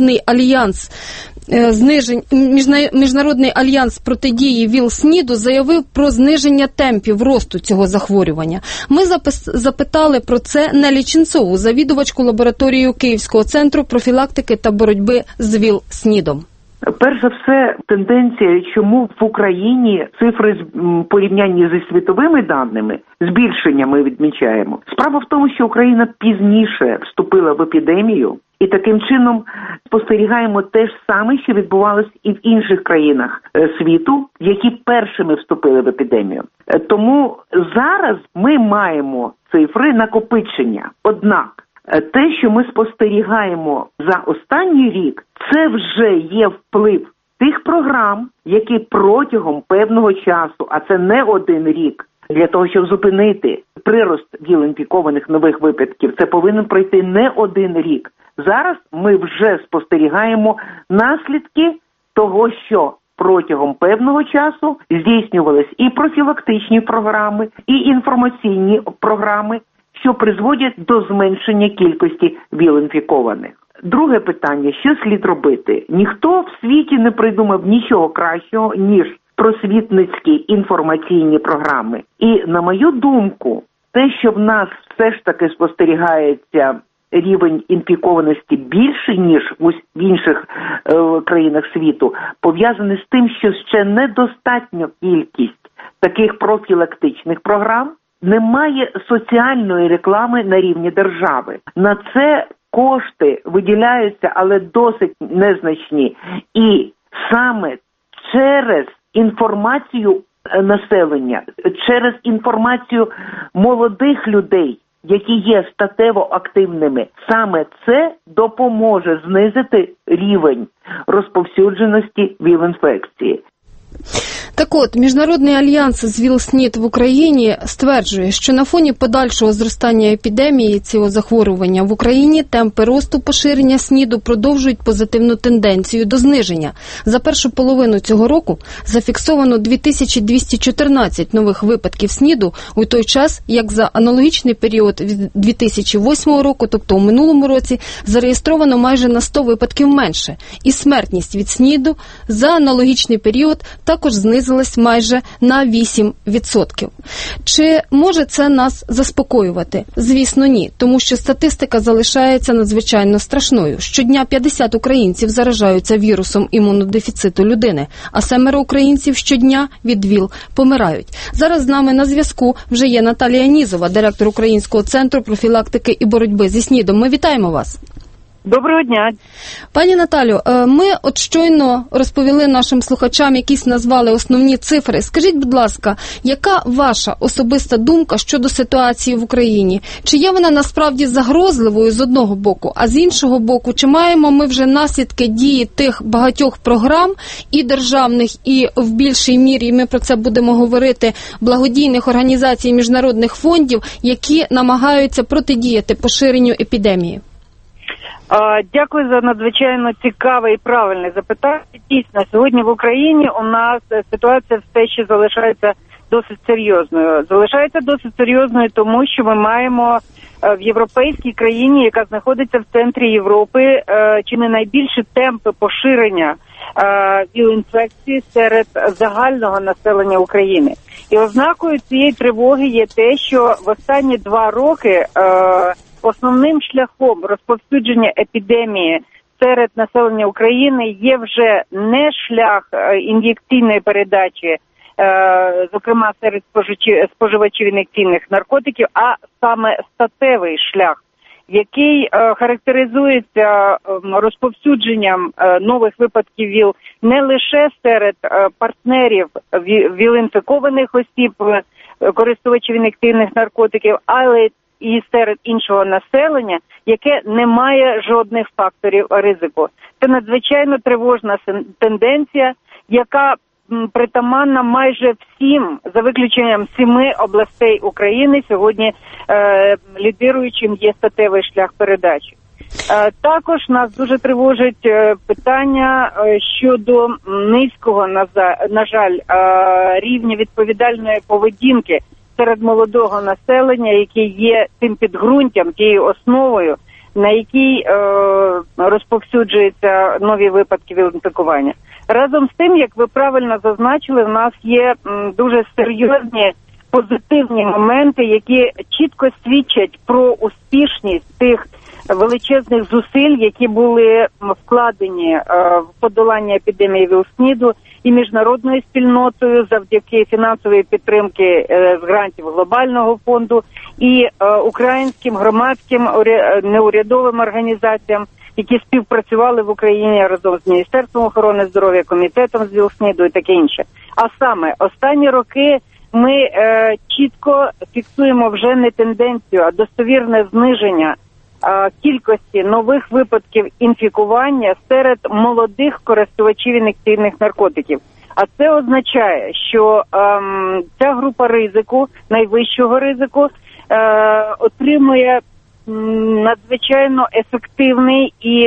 Міжнародний альянс протидії ВІЛ-СНІДу заявив про зниження темпів росту цього захворювання. Ми запитали про це Нелі Ченцову, завідувачку лабораторією Київського центру профілактики та боротьби з ВІЛ-СНІДом. Перш за все, тенденція, чому в Україні цифри в порівнянні зі світовими даними, збільшення ми відмічаємо. Справа в тому, що Україна пізніше вступила в епідемію, і таким чином спостерігаємо те ж саме, що відбувалося і в інших країнах світу, які першими вступили в епідемію. Тому зараз ми маємо цифри накопичення. Однак, те, що ми спостерігаємо за останній рік, це вже є вплив тих програм, які протягом певного часу, а це не один рік, для того, щоб зупинити прирост ВІЛ-інфікованих нових випадків, це повинен пройти не один рік. Зараз ми вже спостерігаємо наслідки того, що протягом певного часу здійснювались і профілактичні програми, і інформаційні програми, що призводять до зменшення кількості ВІЛ-інфікованих. Друге питання, що слід робити? Ніхто в світі не придумав нічого кращого, ніж просвітницькі інформаційні програми. І, на мою думку, те, що в нас все ж таки спостерігається рівень інфікованості більший, ніж в інших країнах світу, пов'язане з тим, що ще недостатня кількість таких профілактичних програм, немає соціальної реклами на рівні держави. На це кошти виділяються, але досить незначні. І саме через інформацію населення, через інформацію молодих людей, які є статево активними, саме це допоможе знизити рівень розповсюдженості ВІЛ-інфекції. Так от, Міжнародний альянс з ВІЛ-СНІД в Україні стверджує, що на фоні подальшого зростання епідемії цього захворювання в Україні темпи росту поширення СНІДу продовжують позитивну тенденцію до зниження. За першу половину цього року зафіксовано 2214 нових випадків СНІДу, у той час, як за аналогічний період від 2008 року, тобто у минулому році, зареєстровано майже на 100 випадків менше. І смертність від СНІДу за аналогічний період також знизилася знизилась майже на 8%. Чи може це нас заспокоювати? Звісно, ні, тому що статистика залишається надзвичайно страшною. Щодня 50 українців заражаються вірусом імунодефіциту людини, а 7 українців щодня від ВІЛ помирають. Зараз з нами на зв'язку вже є Наталія Нізова, директор Українського центру профілактики і боротьби зі СНІДом. Ми вітаємо вас. Доброго дня. Пані Наталю, ми от щойно розповіли нашим слухачам, якісь назвали основні цифри. Скажіть, будь ласка, яка ваша особиста думка щодо ситуації в Україні? Чи є вона насправді загрозливою з одного боку, а з іншого боку, чи маємо ми вже наслідки дії тих багатьох програм і державних, і в більшій мірі, і ми про це будемо говорити, благодійних організацій, міжнародних фондів, які намагаються протидіяти поширенню епідемії? Дякую за надзвичайно цікаве і правильне запитання. Дійсно, сьогодні в Україні у нас ситуація все ще залишається досить серйозною. Залишається досить серйозною тому, що ми маємо в європейській країні, яка знаходиться в центрі Європи, чи не найбільші темпи поширення ВІЛ-інфекції серед загального населення України. І ознакою цієї тривоги є те, що в останні 2 роки основним шляхом розповсюдження епідемії серед населення України є вже не шлях ін'єкційної передачі, зокрема серед споживачів ін'єкційних наркотиків, а саме статевий шлях, який характеризується розповсюдженням нових випадків ВІЛ не лише серед партнерів ВІЛ-інфікованих осіб, користувачів ін'єкційних наркотиків, але і серед іншого населення, яке не має жодних факторів ризику. Це надзвичайно тривожна тенденція, яка притаманна майже всім, за виключенням 7 областей України, сьогодні лідируючим є статевий шлях передачі. Також нас дуже тривожить питання щодо низького, на жаль, рівня відповідальної поведінки серед молодого населення, яке є тим підґрунтям, тією основою, на якій розповсюджуються нові випадки ВІЛ-інфікування. Разом з тим, як ви правильно зазначили, в нас є дуже серйозні позитивні моменти, які чітко свідчать про успішність тих величезних зусиль, які були вкладені в подолання епідемії ВІЛ-СНІДу і міжнародною спільнотою завдяки фінансової підтримки з грантів Глобального фонду, і українським громадським неурядовим організаціям, які співпрацювали в Україні разом з Міністерством охорони здоров'я, комітетом з ВІЛ-СНІДу і таке інше. А саме, останні роки ми чітко фіксуємо вже не тенденцію, а достовірне зниження кількості нових випадків інфікування серед молодих користувачів ін'єкційних наркотиків. А це означає, що ця група ризику, найвищого ризику, отримує надзвичайно ефективний і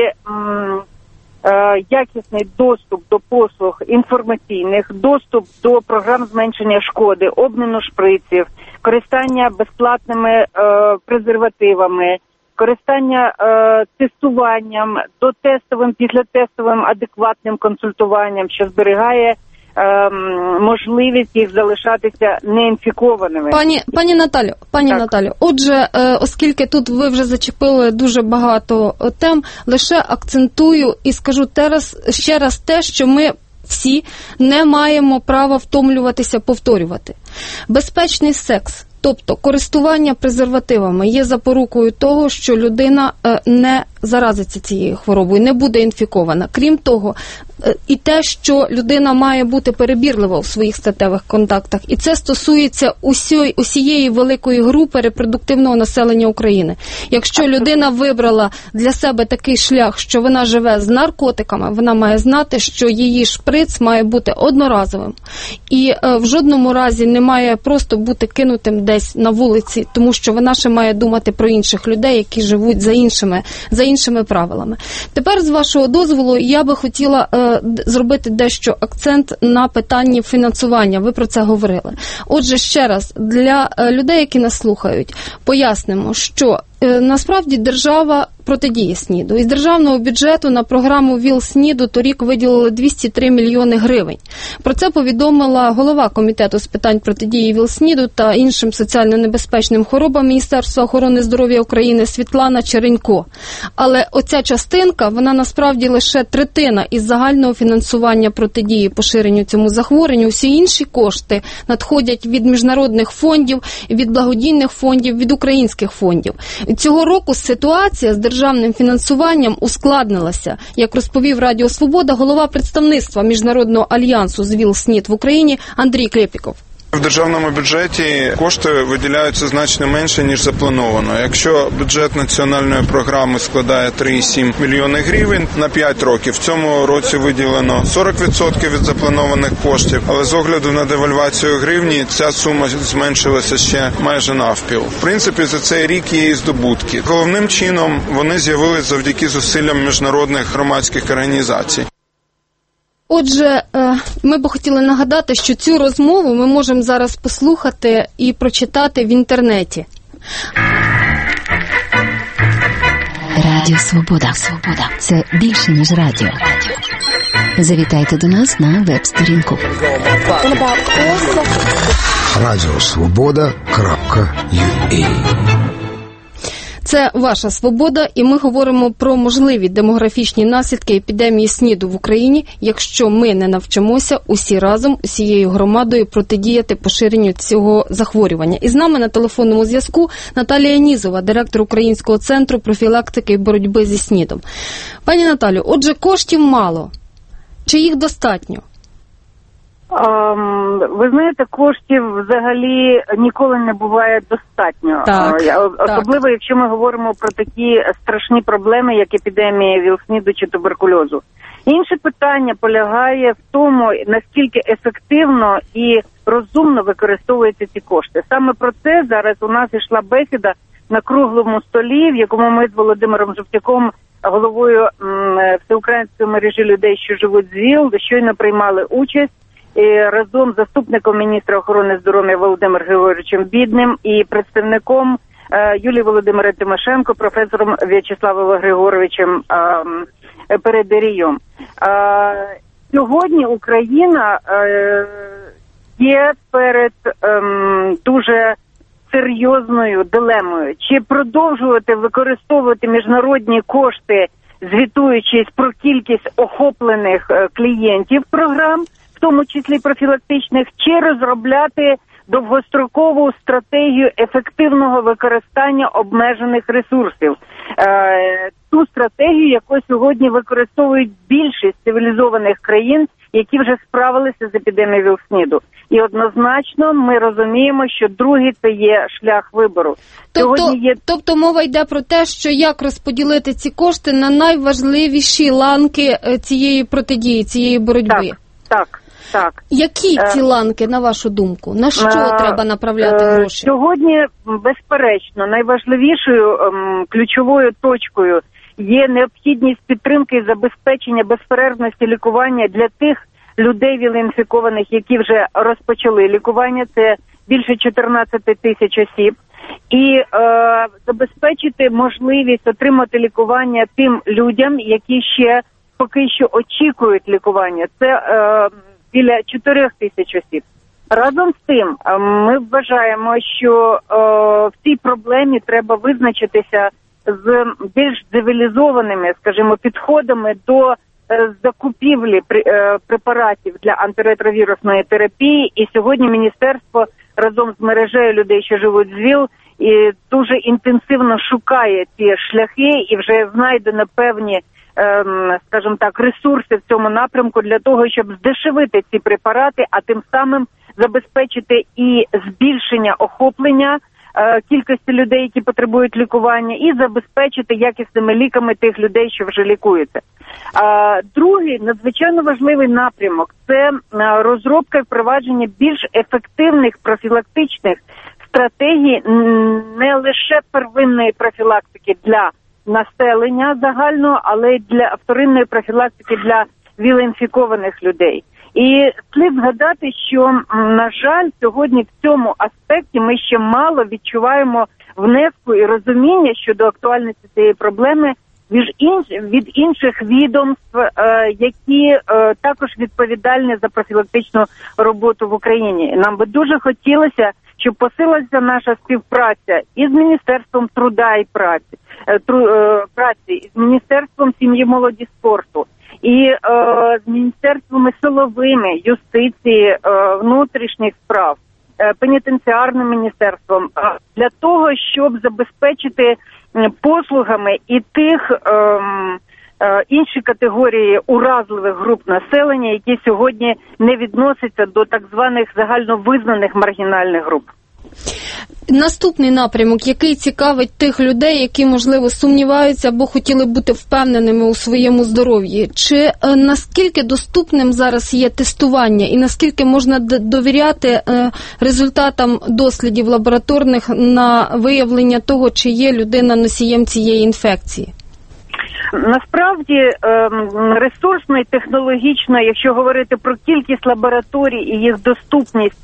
якісний доступ до послуг інформаційних, доступ до програм зменшення шкоди, обміну шприців, користання безплатними презервативами, користання тестуванням, дотестовим, післятестовим адекватним консультуванням, що зберігає можливість їх залишатися неінфікованими. Пані Наталю, отже, оскільки тут ви вже зачепили дуже багато тем, лише акцентую і скажу ще раз те, що ми всі не маємо права втомлюватися повторювати. Безпечний секс, тобто користування презервативами, є запорукою того, що людина не заразиться цією хворобою, не буде інфікована. Крім того, і те, що людина має бути перебірлива у своїх статевих контактах. І це стосується усієї великої групи репродуктивного населення України. Якщо людина вибрала для себе такий шлях, що вона живе з наркотиками, вона має знати, що її шприц має бути одноразовим. І в жодному разі не має просто бути кинутим десь на вулиці, тому що вона ще має думати про інших людей, які живуть за іншими правилами. Тепер, з вашого дозволу, я би хотіла зробити дещо акцент на питанні фінансування. Ви про це говорили. Отже, ще раз, для людей, які нас слухають, пояснимо, що насправді держава протидіє СНІДу. Із державного бюджету на програму ВІЛ-СНІДу торік виділили 203 мільйони гривень. Про це повідомила голова Комітету з питань протидії ВІЛ-СНІДу та іншим соціально небезпечним хворобам Міністерства охорони здоров'я України Світлана Черенько. Але оця частинка, вона насправді лише третина із загального фінансування протидії поширенню цьому захворюванню. Усі інші кошти надходять від міжнародних фондів, від благодійних фондів, від українських фондів. Цього року ситуація з державним фінансуванням ускладнилася. Як розповів Радіо Свобода, голова представництва Міжнародного альянсу з ВІЛ-СНІД в Україні Андрій Клєпіков. В державному бюджеті кошти виділяються значно менше, ніж заплановано. Якщо бюджет національної програми складає 3,7 мільйони гривень на 5 років, в цьому році виділено 40% від запланованих коштів, але з огляду на девальвацію гривні ця сума зменшилася ще майже навпіл. В принципі, за цей рік є і здобутки. Головним чином вони з'явились завдяки зусиллям міжнародних громадських організацій. Отже, ми б хотіли нагадати, що цю розмову ми можемо зараз послухати і прочитати в інтернеті. Радіо Свобода. Це більше, ніж радіо. Завітайте до нас на веб-сторінку. Радіосвобода.ua. Це ваша свобода, і ми говоримо про можливі демографічні наслідки епідемії СНІДу в Україні, якщо ми не навчимося усі разом, усією громадою протидіяти поширенню цього захворювання. І з нами на телефонному зв'язку Наталія Нізова, директор Українського центру профілактики і боротьби зі СНІДом. Пані Наталю, отже, коштів мало. Чи їх достатньо? Ви знаєте, коштів взагалі ніколи не буває достатньо. Особливо, якщо ми говоримо про такі страшні проблеми, як епідемія ВІЛ-СНІДу чи туберкульозу. Інше питання полягає в тому, наскільки ефективно і розумно використовуються ці кошти. Саме про це зараз у нас йшла бесіда на круглому столі, в якому ми з Володимиром Жовтяком, головою Всеукраїнської мережі людей, що живуть з ВІЛ, щойно приймали участь. І разом з заступником міністра охорони здоров'я Володимиром Григоровичем Бідним і представником Юлії Володимирівни Тимошенко, професором В'ячеславом Григоровичем Передерієм. Сьогодні Україна є перед дуже серйозною дилемою. Чи продовжувати використовувати міжнародні кошти, звітуючись про кількість охоплених клієнтів програм, в тому числі профілактичних, чи розробляти довгострокову стратегію ефективного використання обмежених ресурсів. Ту стратегію, яку сьогодні використовують більшість цивілізованих країн, які вже справилися з епідемією ВІЛ-СНІДу. І однозначно ми розуміємо, що другий – це є шлях вибору. Тобто мова йде про те, що як розподілити ці кошти на найважливіші ланки цієї протидії, цієї боротьби? Так. Які ці ланки, на вашу думку? На що треба направляти гроші? Сьогодні, безперечно, найважливішою ключовою точкою є необхідність підтримки і забезпечення безперервності лікування для тих людей ВІЛ-інфікованих, які вже розпочали лікування. Це більше 14 тисяч осіб. І забезпечити можливість отримати лікування тим людям, які ще поки що очікують лікування. Це біля 4 тисяч осіб. Разом з тим, ми вважаємо, що в цій проблемі треба визначитися з більш цивілізованими, скажімо, підходами до закупівлі препаратів для антиретровірусної терапії. І сьогодні міністерство разом з мережею людей, що живуть з ВІЛ, і дуже інтенсивно шукає ці шляхи і вже знайдено певні, скажімо так, ресурси в цьому напрямку для того, щоб здешевити ці препарати, а тим самим забезпечити і збільшення охоплення кількості людей, які потребують лікування, і забезпечити якісними ліками тих людей, що вже лікуються. Другий надзвичайно важливий напрямок – це розробка і впровадження більш ефективних профілактичних стратегій не лише первинної профілактики для населення загального, але й для вторинної профілактики для ВІЛ-інфікованих людей. І слід згадати, що, на жаль, сьогодні в цьому аспекті ми ще мало відчуваємо внеску і розуміння щодо актуальності цієї проблеми від інших відомств, які також відповідальні за профілактичну роботу в Україні. Нам би дуже хотілося, щоб посилилася наша співпраця із Міністерством труда і праці, з Міністерством сім'ї, молоді, спорту, і з міністерствами силовими, юстиції, внутрішніх справ, пенітенціарним міністерством, для того, щоб забезпечити послугами і тих інші категорії уразливих груп населення, які сьогодні не відносяться до так званих загальновизнаних маргінальних груп. Наступний напрямок, який цікавить тих людей, які, можливо, сумніваються або хотіли бути впевненими у своєму здоров'ї. Чи наскільки доступним зараз є тестування і наскільки можна довіряти результатам дослідів лабораторних на виявлення того, чи є людина носієм цієї інфекції? Насправді, ресурсно і технологічно, якщо говорити про кількість лабораторій і їх доступність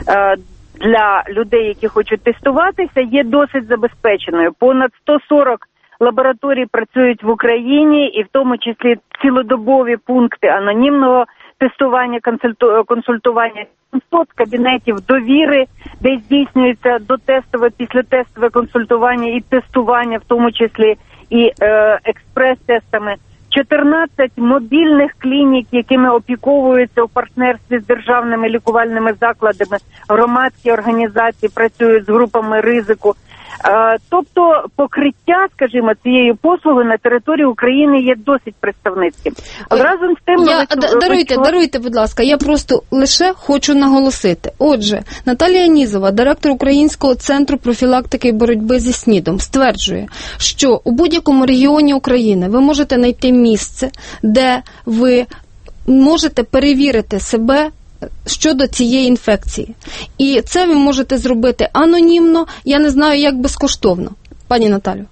для людей, які хочуть тестуватися, є досить забезпеченою. Понад 140 лабораторій працюють в Україні, і в тому числі цілодобові пункти анонімного тестування, консультування, 700 кабінетів довіри, де здійснюється дотестове, післятестове консультування і тестування, в тому числі і експрес-тестами. 14 мобільних клінік, якими опіковуються у партнерстві з державними лікувальними закладами, громадські організації працюють з групами ризику. Тобто покриття, скажімо, цієї послуги на території України є досить представницьким. Разом з тим... Даруйте, будь ласка, я просто лише хочу наголосити. Отже, Наталія Нізова, директор Українського центру профілактики і боротьби зі СНІДом, стверджує, що у будь-якому регіоні України ви можете знайти місце, де ви можете перевірити себе щодо цієї інфекції. І це ви можете зробити анонімно, я не знаю, як безкоштовно. Пані Наталю.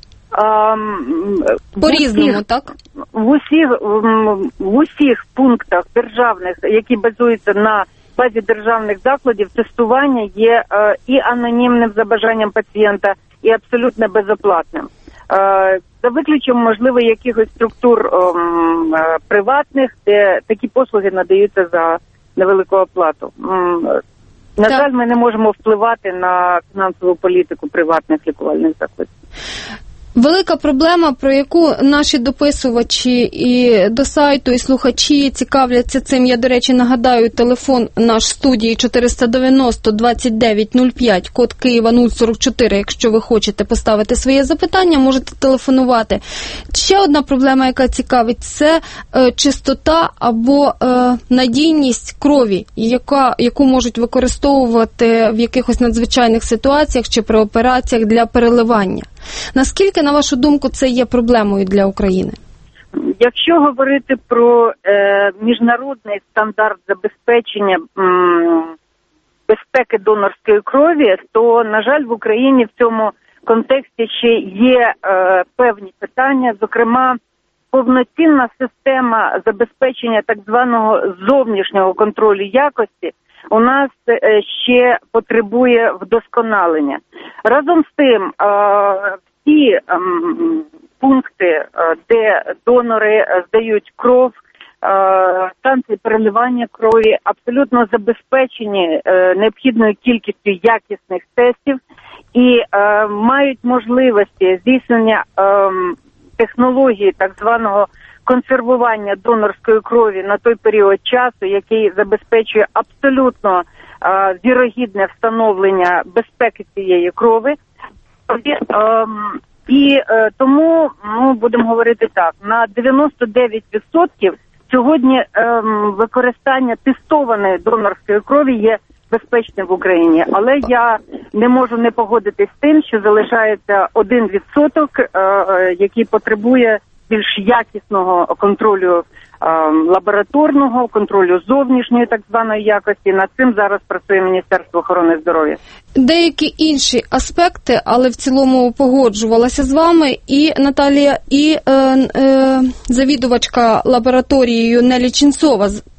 По-різному, так? В усіх пунктах державних, які базуються на базі державних закладів, тестування є і анонімним за бажанням пацієнта, і абсолютно безоплатним. За виключенням, можливо, якихось структур приватних, де такі послуги надаються за невелику оплату. На жаль, ми не можемо впливати на фінансову політику приватних лікувальних закладів. Велика проблема, про яку наші дописувачі і до сайту, і слухачі цікавляться цим. Я, до речі, нагадаю, телефон наш студії 490-2905, код Києва 044. Якщо ви хочете поставити своє запитання, можете телефонувати. Ще одна проблема, яка цікавить, це чистота або надійність крові, яку можуть використовувати в якихось надзвичайних ситуаціях чи при операціях для переливання. Наскільки, на вашу думку, це є проблемою для України? Якщо говорити про міжнародний стандарт забезпечення безпеки донорської крові, то, на жаль, в Україні в цьому контексті ще є певні питання, зокрема, повноцінна система забезпечення так званого зовнішнього контролю якості у нас ще потребує вдосконалення. Разом з тим, всі пункти, де донори здають кров, станції переливання крові абсолютно забезпечені необхідною кількістю якісних тестів і мають можливості здійснення технології так званого консервування донорської крові на той період часу, який забезпечує абсолютно вірогідне встановлення безпеки цієї крові. І тому, будемо говорити так, на 99% сьогодні використання тестованої донорської крові є безпечним в Україні. Але я не можу не погодитись з тим, що залишається 1%, який потребує більш якісного контролю лабораторного, контролю зовнішньої так званої якості. Над цим зараз працює Міністерство охорони здоров'я. Деякі інші аспекти, але в цілому погоджувалася з вами і Наталія, і завідувачка лабораторією Нелі Ченцова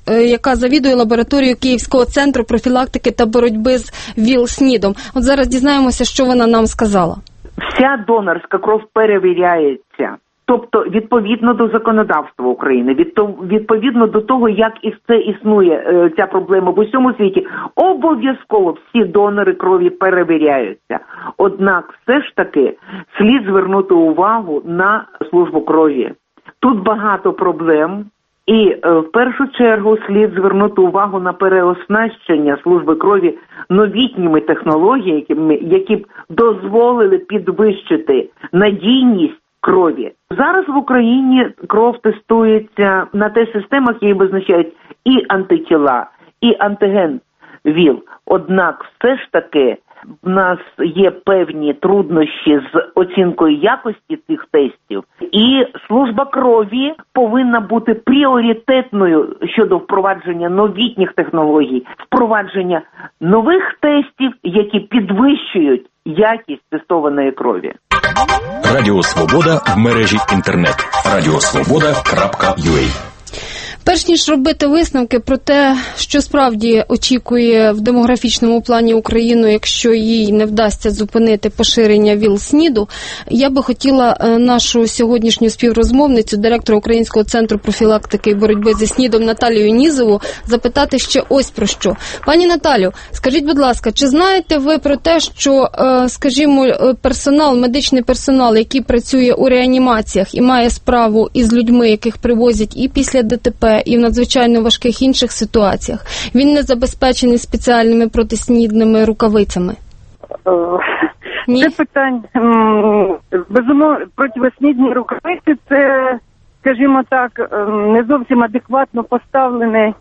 яка завідує лабораторією Київського центру профілактики та боротьби з ВІЛ-СНІДом. От зараз дізнаємося, що вона нам сказала. Вся донорська кров перевіряється. Тобто, відповідно до законодавства України, відповідно до того, як і це існує, ця проблема в усьому світі, обов'язково всі донори крові перевіряються. Однак, все ж таки, слід звернути увагу на службу крові. Тут багато проблем, і в першу чергу слід звернути увагу на переоснащення служби крові новітніми технологіями, які б дозволили підвищити надійність крові. Зараз в Україні кров тестується на тих системах, які визначають і антитіла, і антиген ВІЛ. Однак все ж таки в нас є певні труднощі з оцінкою якості цих тестів, і служба крові повинна бути пріоритетною щодо впровадження новітніх технологій, впровадження нових тестів, які підвищують якість тестованої крові. Радіо Свобода в мережі інтернет. radiosvoboda.ua. Перш ніж робити висновки про те, що справді очікує в демографічному плані Україну, якщо їй не вдасться зупинити поширення ВІЛ-СНІДу, я би хотіла нашу сьогоднішню співрозмовницю, директора Українського центру профілактики і боротьби зі СНІДом Наталію Нізову, запитати ще ось про що. Пані Наталю, скажіть, будь ласка, чи знаєте ви про те, що, скажімо, медичний персонал, який працює у реанімаціях і має справу із людьми, яких привозять і після ДТП, і в надзвичайно важких інших ситуаціях, він не забезпечений спеціальними протиснідними рукавицями? Ні? Це питання, безумовно, протиснідні рукавиці, це, скажімо так, не зовсім адекватно поставлене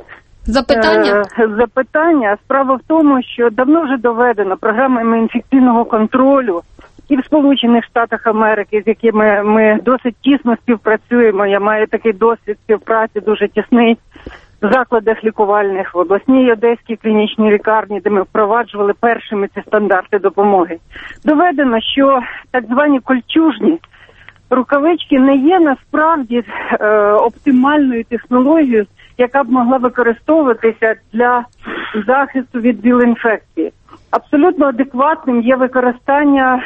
запитання. Справа в тому, що давно вже доведено програмами інфекційного контролю і в Сполучених Штатах Америки, з якими ми досить тісно співпрацюємо. Я маю такий досвід співпраці дуже тісний в закладах лікувальних, в обласній Одеській клінічній лікарні, де ми впроваджували першими ці стандарти допомоги. Доведено, що так звані кольчужні рукавички не є насправді оптимальною технологією, яка б могла використовуватися для захисту від ВІЛ-інфекції. Абсолютно адекватним є використання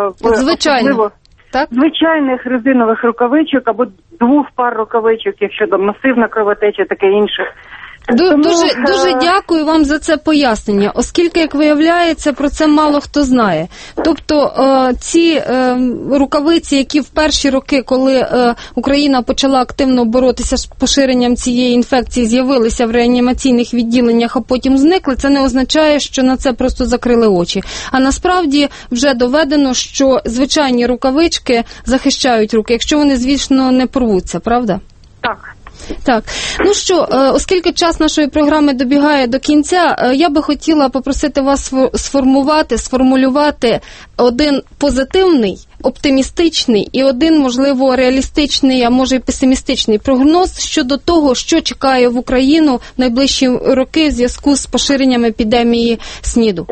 звичайних резинових рукавичок або 2 пар рукавичок, якщо там масивна кровотеча, таке інше. Дуже дякую вам за це пояснення, оскільки, як виявляється, про це мало хто знає. Тобто ці рукавиці, які в перші роки, коли Україна почала активно боротися з поширенням цієї інфекції, з'явилися в реанімаційних відділеннях, а потім зникли, це не означає, що на це просто закрили очі. А насправді вже доведено, що звичайні рукавички захищають руки, якщо вони, звісно, не порвуться, правда? Так. Ну що, оскільки час нашої програми добігає до кінця, я би хотіла попросити вас сформулювати один позитивний, оптимістичний і один, можливо, реалістичний, а може й песимістичний прогноз щодо того, що чекає в Україну в найближчі роки в зв'язку з поширенням епідемії СНІДу.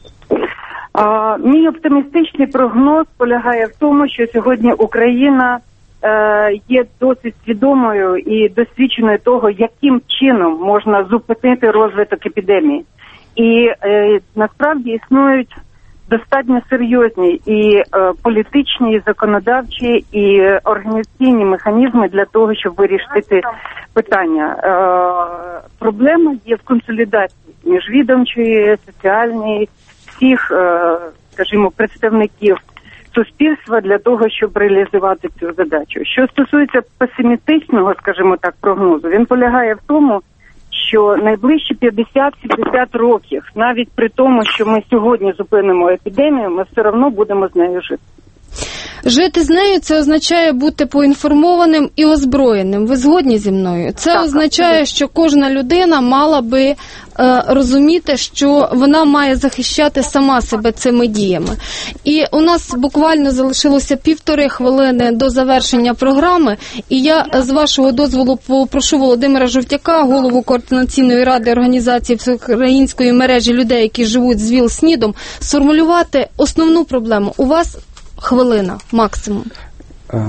Мій оптимістичний прогноз полягає в тому, що сьогодні Україна є досить свідомою і досвідченою того, яким чином можна зупинити розвиток епідемії. І насправді існують достатньо серйозні і політичні, і законодавчі, і організаційні механізми для того, щоб вирішити ці питання. Проблема є в консолідації міжвідомчої, соціальної, всіх, скажімо, представників суспільства для того, щоб реалізувати цю задачу. Що стосується песимістичного, скажімо так, прогнозу, він полягає в тому, що найближчі 50-70 років, навіть при тому, що ми сьогодні зупинимо епідемію, ми все одно будемо з нею жити. Жити з нею – це означає бути поінформованим і озброєним. Ви згодні зі мною? Це означає, що кожна людина мала би розуміти, що вона має захищати сама себе цими діями. І у нас буквально залишилося 1,5 хвилини до завершення програми, і я з вашого дозволу попрошу Володимира Жовтяка, голову Координаційної ради організації Всеукраїнської мережі людей, які живуть з ВІЛ-СНІДом, сформулювати основну проблему. У вас хвилина максимум.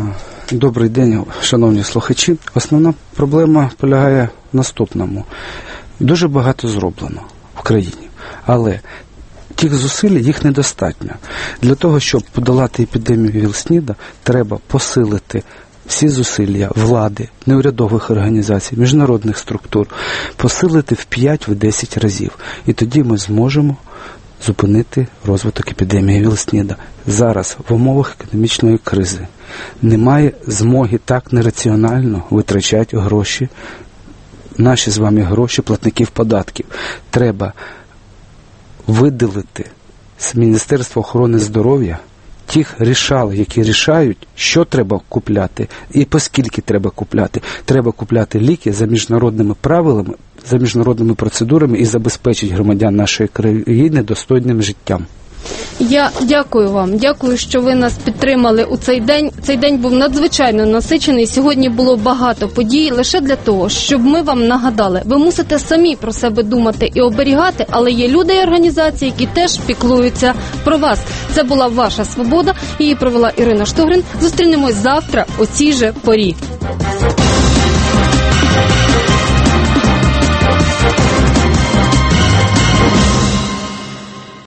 Добрий день, шановні слухачі. Основна проблема полягає в наступному. Дуже багато зроблено в країні, але тих зусиль їх недостатньо. Для того, щоб подолати епідемію ВІЛ-СНІДа, треба посилити всі зусилля влади, неурядових організацій, міжнародних структур, посилити в 5-10 разів. І тоді ми зможемо зупинити розвиток епідемії ВІЛ-СНІДа. Зараз в умовах економічної кризи немає змоги так нераціонально витрачати гроші, наші з вами гроші платників податків. Треба виділити з Міністерства охорони здоров'я тих рішал, які рішають, що треба купляти і по скільки треба купляти. Треба купляти ліки за міжнародними правилами, за міжнародними процедурами і забезпечити громадян нашої країни достойним життям. Я дякую вам. Дякую, що ви нас підтримали у цей день. Цей день був надзвичайно насичений. Сьогодні було багато подій. Лише для того, щоб ми вам нагадали. Ви мусите самі про себе думати і оберігати, але є люди і організації, які теж піклуються про вас. Це була ваша свобода. Її провела Ірина Штогрин. Зустрінемось завтра о цій же порі.